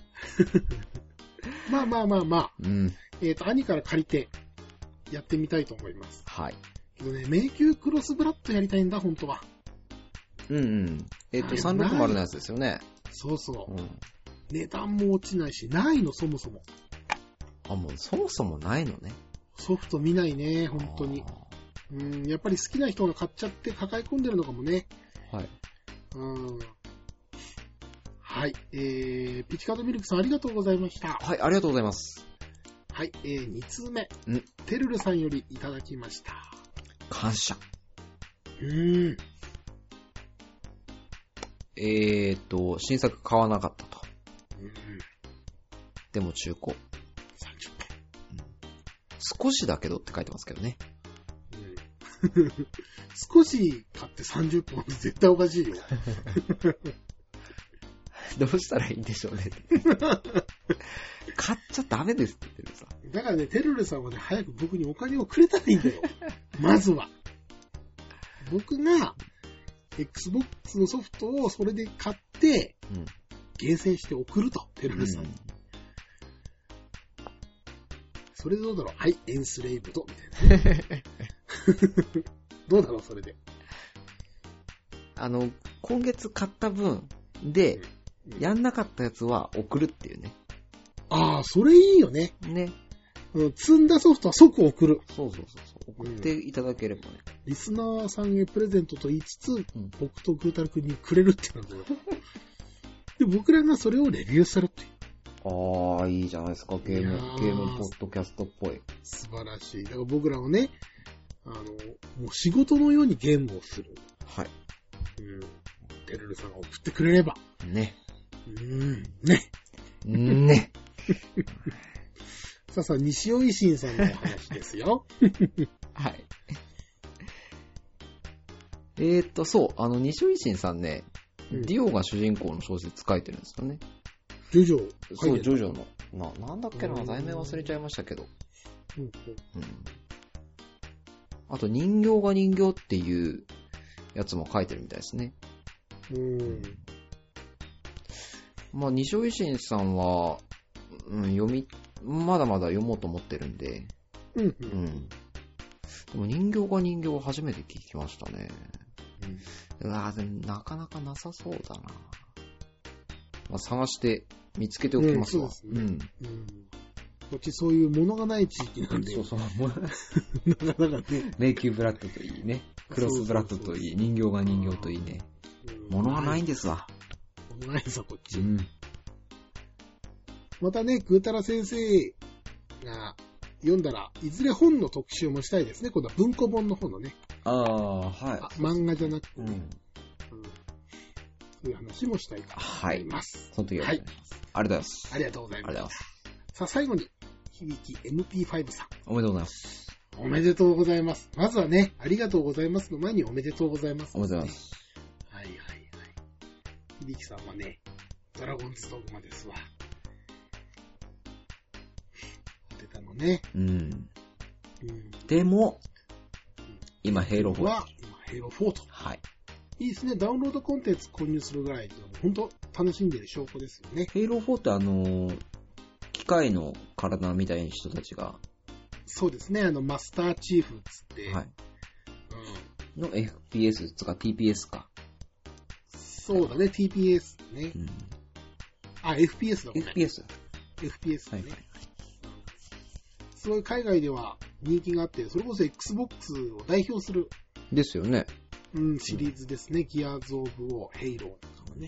まあまあまあまあ、 うん。 えっと、兄から借りてやってみたいと思います。 はい。 けどね、迷宮クロスブラッドやりたいんだ、本当は。 うんうん。えっと、 あれさんびゃくのやつですよね。 そうそうう。 ん。 値段も落ちないし、ないの、そもそも。 あ、もうそもそもないのね。 ソフト見ないね、本当に。うん、やっぱり好きな人が買っちゃって抱え込んでるのかもね。 あー。はい。 うん。はい。えー、ピチカートミルクさんありがとうございました。 はい、ありがとうございます。 はい。えー、に通目。 んてるるさんよりいただきました。 感謝。 うーん。 えーと、新作買わなかったと。 うん。 でも中古。 さんじゅっ少しだけどって書いてますけどね。 ぽん。うん。少し買ってさんじゅっぽんって絶対おかしいよ。 どうしたらいいんでしょうね。買っちゃダメですって言ってるさ。 だからね、てるるさんはね、早く僕にお金をくれたらいいんだよ。まずは。僕が、Xbox のソフトをそれで買って、 うん。 厳選して送ると、てるるさんに。それでどうだろう、はい、エンスレイブド、みたいな、ね。どうだろう、それで。 あの、今月買った分で、やんなかったやつは送るっていうね。 ああ、それいいよね。 ね。 うん、積んだソフトは即送る。 そうそうそうそ送っていただければね。 リスナーさんへプレゼントと言いつつ、 うん、 僕とグータル君にくれるってなんだよ。で、僕らがそれをレビューするっていう。 ああ、いいじゃないですか。ゲーム、ゲームポッドキャストっぽい。 素晴らしい。だから僕らはね、あの、もう仕事のようにゲームをする。 はい。 うん。てるるさんが送ってくれれば。 ね。 うん。ね。 ね。 さあさあ、西尾維新さんのお話ですよ。 はい。えーっと、そう、あの、西尾維新さんね、うん、ディオが主人公の小説書いてるんですよね。 ジョジョ。 そう、ジョジョの。な、なんだっけな、題名忘れちゃいましたけど。うんうん、あと、人形が人形っていうやつも書いてるみたいですね。うん。まあ、西尾維新さんは、うん、読み、まだまだ読もうと思ってるんで。うん、うん。うん。でも人形が人形初めて聞きましたね。うん、うわぁ、でもなかなかなさそうだな。まあ、探して見つけておきますわ。うん、そうですね。うん。うん、 こっちそういうものがない地域なんで。そうそう。なかなかね。 迷宮ブラッドといいね。クロスブラッドといい、人形が人形といいね。ものがないんですわ。 ものがないぞ、こっち。うん。またね、ぐーたら先生が読んだら、いずれ本の特集もしたいですね。今度は文庫本の方のね。 ああ、はい。 漫画じゃなくて、ね、うんうん。そういう話もしたいと思います。はい。 その時は、はい。ありがとうございます。 ありがとうございます。 ありがとうございます。 さあ、最後に、響き エムピーファイブ さん。 おめでとうございます。 おめでとうございます。まずはね、ありがとうございますの前におめでとうございます、 ね。おめでとうございます。 はいはいはい。響きさんはね、ドラゴンズドグマですわ。出たのね。うん。うん、 でも、今、ヘイローフォー。 は、今、ヘイローフォーと。はい。いいですね。ダウンロードコンテンツ購入するぐらいで、本当楽しんでる証拠ですよね。 ヘイローフォーってあのー、機械の体みたいな人たちが。 そうですね。あの、マスターチーフつって。はい。 うん。の エフピーエス つか ティーピーエス か。 そうだね。ティーピーエス ね。うん、あ、エフピーエス だもんね。 エフピーエス。 エフピーエス だね。はいはい。すごい海外では人気があって、それこそ Xbox を代表する。 ですよね。 うん、シリーズですね。ギアーズ・オブ・ウォー、ヘイローとかね。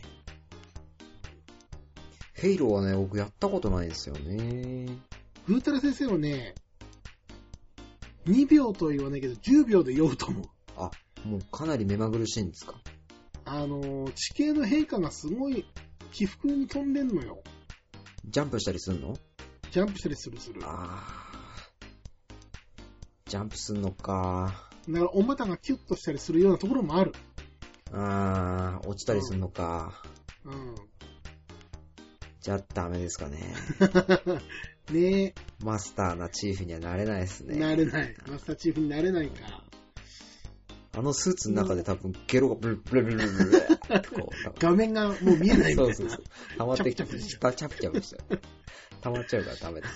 ヘイローはね、僕やったことないですよね。 グータラ先生はね、にびょうとは言わないけど、じゅうびょうで酔うと思う。 あ、もうかなり目まぐるしいんですか。 あの、地形の変化がすごい起伏に飛んでんのよ。 ジャンプしたりするの？ ジャンプしたりするする。 あー。ジャンプすんのか。 だからお股がキュッとしたりするようなところもある。 あー、落ちたりするのか。うん。うん、じゃあダメですかね。 ねえ。 マスターなチーフにはなれないですね。 なれない。マスターチーフになれないか。 あのスーツの中で多分ゲロがブルブルブルブルブルってこう。 画面がもう見えないみたいな。そうそうそう。 溜まってきて、チャプチャプチャプして。溜まっちゃうからダメだ。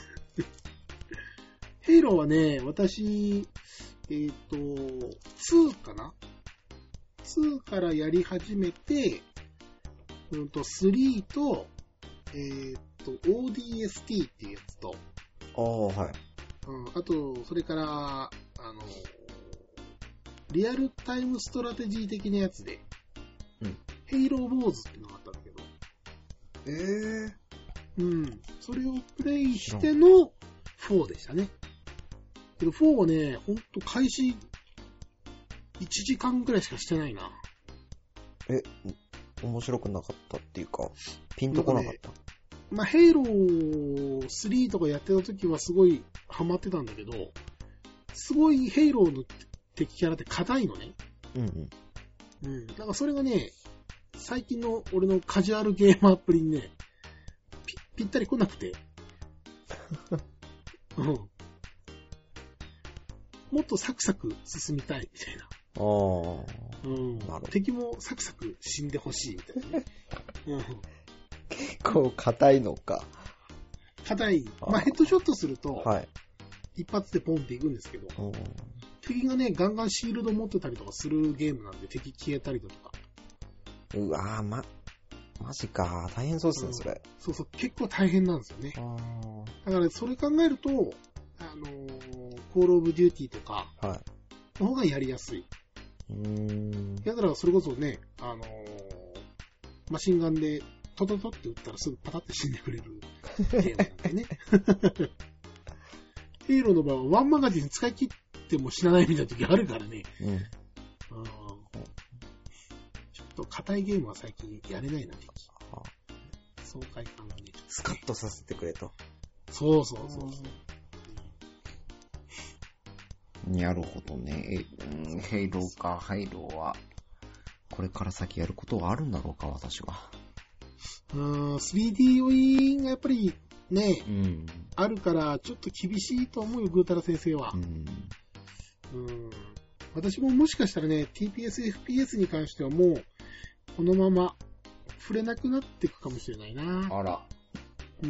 ヘイローはね、私、えっと、ツーかな ?ツー からやり始めて、うんと、スリーと、えっと、オーディーエスティー っていうやつと、 ああ、はい。 うん、あと、それから、あの、リアルタイムストラテジー的なやつで、うん。ヘイローウォーズっていうのがあったんだけど。 ええー。うん。それをプレイしてのフォーでしたね。けどフォーはね、ほんと開始いちじかんくらいしかしてないな。 え、面白くなかったっていうか、ピンとこなかった。 まあ、ヘイロースリーとかやってた時はすごいハマってたんだけど、すごいヘイローの敵キャラって硬いのね。うんうん。うん。だからそれがね、最近の俺のカジュアルゲームアプリにね、ぴ、ぴったり来なくて。うん。もっとサクサク進みたいみたいな。ああ。うん。敵もサクサク死んでほしいみたいなね。うん。 結構硬いのか。 硬い。まあヘッドショットすると、はい。一発でポンっていくんですけど、敵がね、ガンガンシールド持ってたりとかするゲームなんで敵消えたりだとか。 うわぁ、ま、マジか。大変そうですね、うん、それ。 そうそう、結構大変なんですよね。だからそれ考えると、あのー、 コールオブデューティーとか、 はの方がやりやすい。 い。うーん。 やだからそれこそね、あのー、マシンガンでトトトって撃ったらすぐパタって死んでくれるゲームなんでね。ヘイローの場合はワンマガジン使い切っても死なないみたいな時あるからね。 うん。 うん、ちょっと硬いゲームは最近やれないな、敵。爽快感がね。 スカッとさせてくれと。 そうそうそうそう。 なるほどね。うん、ヘイローか、ヘイローは、これから先やることはあるんだろうか、私は。 うーん、スリーディー 酔いがやっぱりね、 うん。 あるから、ちょっと厳しいと思うよ、ぐーたら先生は。 うん。 うん。私ももしかしたらね、ティーピーエス、エフピーエス に関してはもう、このまま、触れなくなっていくかもしれないな。 あら。 うん。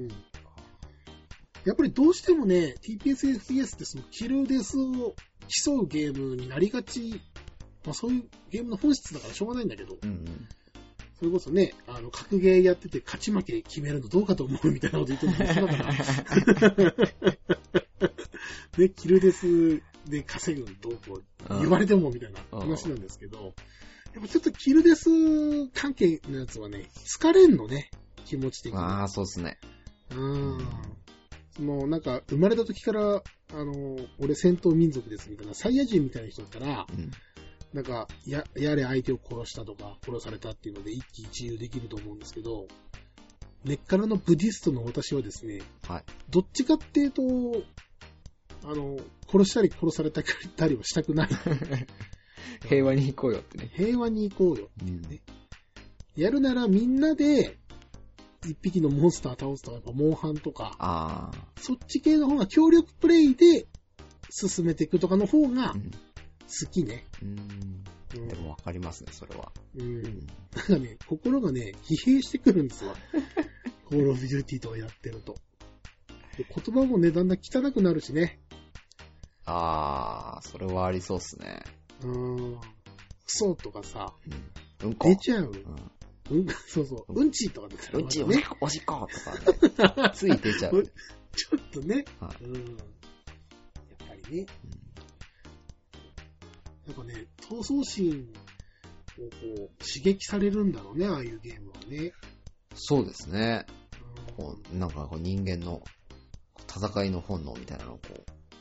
やっぱりどうしてもね、ティーピーエス、エフピーエス ってそのキルデスを競うゲームになりがち。まあそういうゲームの本質だからしょうがないんだけど。 うんうん。 それこそね、あの、格ゲーやってて勝ち負け決めるのどうかと思うみたいなこと言ってるのもそうだから。ね、キルデスで稼ぐのどうこう言われてもみたいな話なんですけど、やっぱちょっとキルデス関係のやつはね、疲れんのね、気持ち的に。 ああ、そうっすね。 うん。その、なんか、生まれた時から、あの、俺戦闘民族ですみたいな、サイヤ人みたいな人だったら、 うん、 なんか、や、やれ相手を殺したとか、殺されたっていうので一喜一憂できると思うんですけど、根っからのブディストの私はですね、 はい。 どっちかっていうと、あの、殺したり殺されたりはしたくない。 平和に行こうよってね。 平和に行こうよっていうね。うん、やるならみんなで、一匹のモンスター倒すとか、やっぱモンハンとか、 あそっち系の方が協力プレイで進めていくとかの方が好きね。 うん。うん、でもわかりますね、それは。 うん。なんかね、心がね、疲弊してくるんですわ。コールオブデューティーとかやってると。で言葉もね、だんだん汚くなるしね。 あー、それはありそうっすね。 うーん。クソとかさ、 うん、うんこ出ちゃう。 うん、 うん、そうそう。うんちとか出たら、 ね。うんち、おしっことかね。つい出ちゃう。 ちょっとね。 はい、 うん。やっぱりね。うん、やっぱね、闘争心をこう、刺激されるんだろうね、ああいうゲームはね。 そうですね。 うん、 こうなんかこう人間の戦いの本能みたいなのをこう。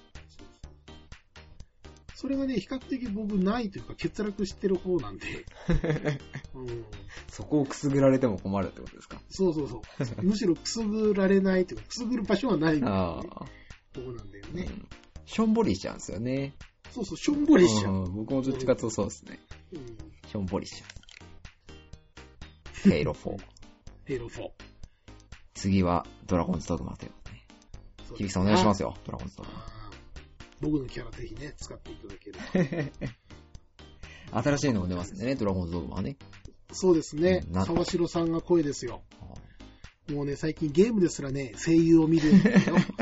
それがね、比較的僕ないというか欠落してる方なんで。うん、 そこをくすぐられても困るってことですか？ そうそうそう。むしろくすぐられないというか、くすぐる場所はないみたいな、ね、とこなんだよね、うん。しょんぼりしちゃうんですよね。 そうそう、しょんぼりしちゃう。 うん、僕もどっちかとそうですね。うん、しょんぼりしちゃう。ヘイロフォー。 ヘイロフォー。 次はドラゴンズドグマということで。響さんお願いしますよ、ドラゴンズドグマ。 僕のキャラぜひね、使っていただけると。新しいのも出ますんでね、ドラゴンズドグマはね。 そうですね。沢城さんが声ですよ。もうね、最近ゲームですらね、声優を見るんだよ。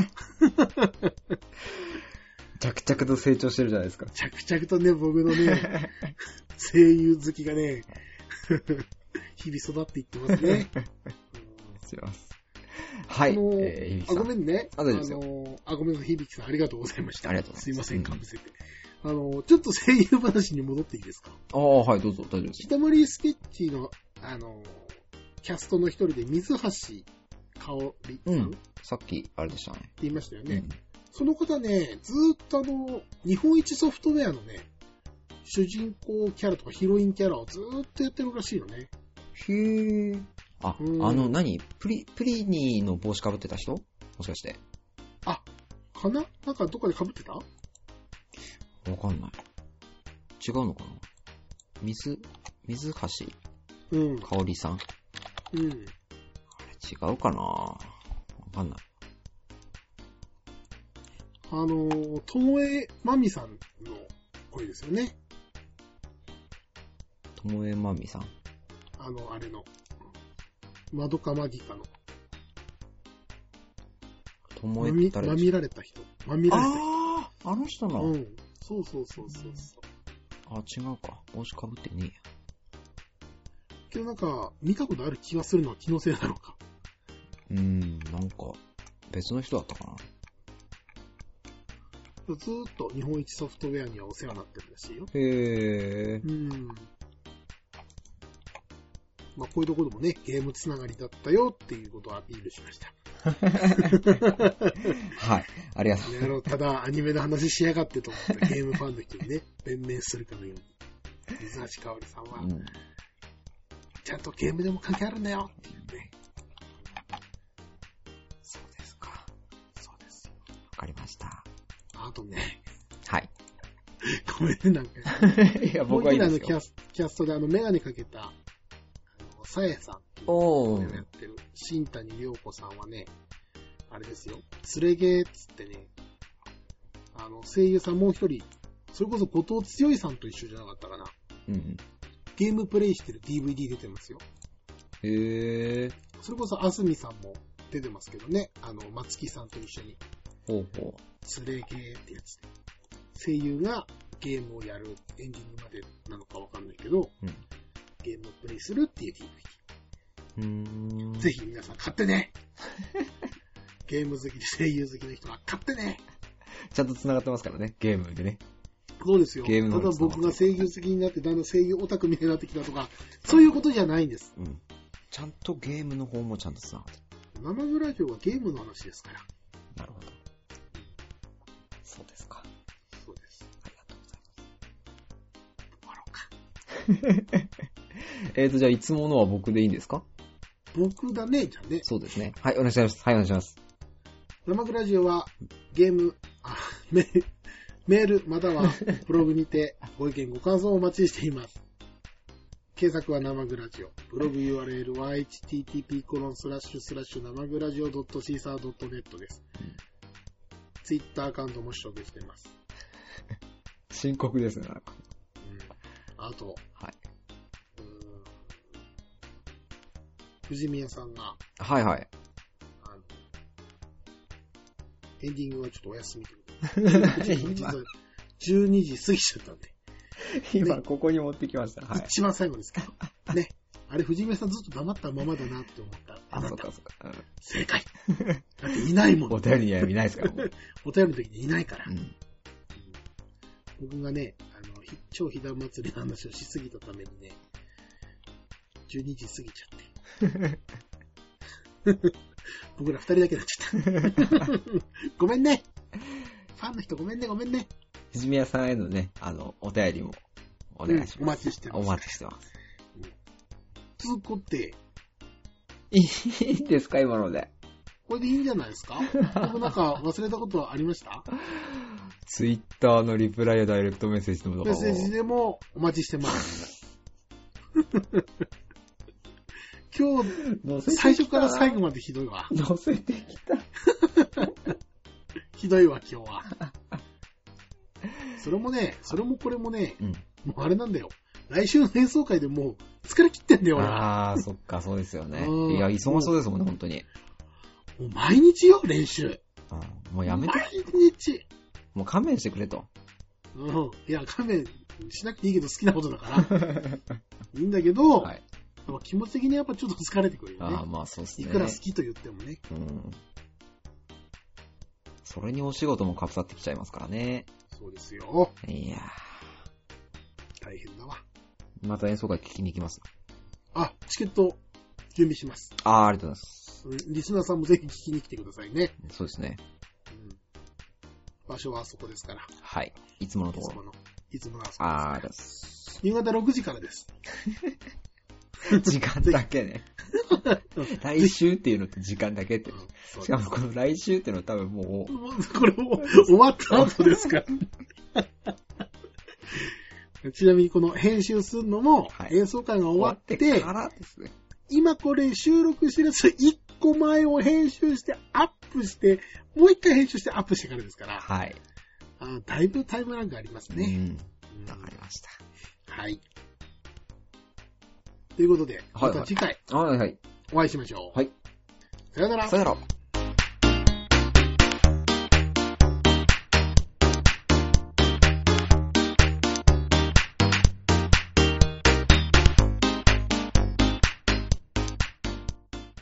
着々と成長してるじゃないですか。 着々とね、僕のね、声優好きがね、日々育っていってますね。 します。はい。あのーえー、あ、ごめんね。 あ、大丈夫ですよ。 あのー、あ、ごめんなさい、響さん、ありがとうございました。 ありがとうございます。 すいません、かぶせて。うん、あのー、ちょっと声優話に戻っていいですか？ ああ、はい、どうぞ、大丈夫です。 ひたまりスケッチの、あのー、キャストの一人で、水橋かおりさん、うん。 さっき、あれでしたね。って言いましたよね。うん、その方ね、ずーっとあの、日本一ソフトウェアのね、主人公キャラとかヒロインキャラをずーっとやってるらしいのね。 へー。あ、うん、あの何、プリ、プリニーの帽子かぶってた人？もしかして。 あ、かな？なんかどっかでかぶってた？ わかんない。違うのかな？水、水橋うん。 かおりさん。 うん。 あれ違うかな？わかんない。 あの、ともえまみさんの声ですよね。 ともえまみさん。 あの、あれの。まどかマギカの。 ともえって誰まみられた人。まみられた人。 ああ、あの人の。 うん。そうそうそうそうそう。 あ、違うか。帽子かぶってねえや。 けどなんか、見たことある気がするのは気のせいだろうか。 うーん、なんか、別の人だったかな。 ずーっと日本一ソフトウェアにはお世話になってるらしいよ。 へー。 うん。まあ、こういうところでもね、ゲームつながりだったよっていうことをアピールしました。 はい。ありがとうございます。 ただ、アニメの話しやがってと思ったゲームファンの人にね、弁明するかのように。水橋かおりさんは、うん、ちゃんとゲームでも関係あるんだよっていうね。 そうですか。そうですよ。わかりました。 あとね。 はい。 ごめんね、なんか。 いや、僕はいいですよ。 もう一人あのキャス、キャストであの、メガネかけた、あの、さえさんっていうおのをやってる、新谷涼子さんはね、あれですよ、つれゲーっつってね、あの、声優さんもう一人、それこそ後藤剛さんと一緒じゃなかったかな。 うん。 ゲームプレイしてる ディーブイディー 出てますよ。 へー。 それこそあすみさんも出てますけどね、あの、松木さんと一緒に。 ほうほう。 つれゲーってやつで。声優がゲームをやるエンディングまでなのかわかんないけど、うん、ゲームをプレイするっていう ディーブイディー。うーん。ぜひ皆さん買ってねゲーム好きで声優好きの人は買ってねちゃんと繋がってますからね、ゲームでね。 そうですよ。 ゲームのただ僕が声優好きになって、だんだん声優オタクみたいになってきたとか、そういうことじゃないんです。 うん。ちゃんとゲームの方もちゃんと繋がってる。生グラジオはゲームの話ですから。 なるほど。そうですか。 そうです。 ありがとうございます。終わろうか。えーと、じゃあ、いつものは僕でいいんですか？ 僕だね、じゃあね。 そうですね。はい、お願いします。はい、お願いします。 生グラジオは、ゲーム、あ、メ、メール、またはブログにてご意見ご感想をお待ちしています。検索は生グラジオ。ブログ ユーアールエル は エイチティーティーピーコロンスラッシュスラッシュ生グラジオドットシーサードットネット です。うん、ツイッターアカウントも取得しています。 深刻ですね、なんか。 うん、あと、 はい。 うーん、藤宮さんが、 はいはい。 あの、エンディングはちょっとお休みというじゅうにじ過ぎちゃったんで。 今、ここに持ってきました。 はい。一番最後ですけど。ね。あれ、藤宮さんずっと黙ったままだなって思った。 あ、そうかそうか。うん、 正解。だっていないもん。 お便りにはいないですから。 お便りの時にいないから。 うんうん、 僕がね、あの、超ひだ祭りの話をしすぎたためにね、じゅうにじ過ぎちゃって。僕ら二人だけになっちゃった。ごめんね。ファンの人ごめんね、ごめんね。 藤宮さんへのね、あの、お便りもお願いします。 うん、お待ちしてます。 お待ちしてます。 つうこって。 いいんですか、今ので。 これでいいんじゃないですか？僕なんか忘れたことはありました？ ツイッターのリプライやダイレクトメッセージのとかメッセージでもお待ちしてます。今日、最初から最後までひどいわ。 乗せてきた。 ひどいわ、今日は。それもね、それもこれもね、うん、もうあれなんだよ。来週の演奏会でもう疲れ切ってんだよ、俺は。 ああ、そっか、そうですよね。いや、忙しそうですもんね、本当に。 もう毎日よ、練習。 あもうやめて。 毎日。 もう勘弁してくれと。 うん。いや、勘弁しなくていいけど好きなことだから。いいんだけど、はい、気持ち的にやっぱちょっと疲れてくるよね。 ああ、まあそうっすね。 いくら好きと言ってもね。 うん。それにお仕事もかぶさってきちゃいますからね。 そうですよ。 いやー。大変だわ。 また演奏会聞きに行きます。 あ、チケット準備します。 あー、ありがとうございます。 リスナーさんもぜひ聞きに来てくださいね。 そうですね。 うん、場所はあそこですから。 はい。いつものところ。 いつもの。いつものあそこですから。 あーです。 夕方ろくじからです。 時間だけね。来週っていうのって時間だけって。しかもこの来週っていうのは多分もう。 これも終わった後ですから。ちなみにこの編集するのも、演奏会が終わって、 終わってからですね。 今これ収録してるやついっこまえを編集してアップして、もう一回編集してアップしてからですから。 はい。 あだいぶタイムラグありますね。 うん。わかりました。 はい。ということで、また次回、 はいはい。 お会いしましょう。 はい。 さよなら。 さよなら。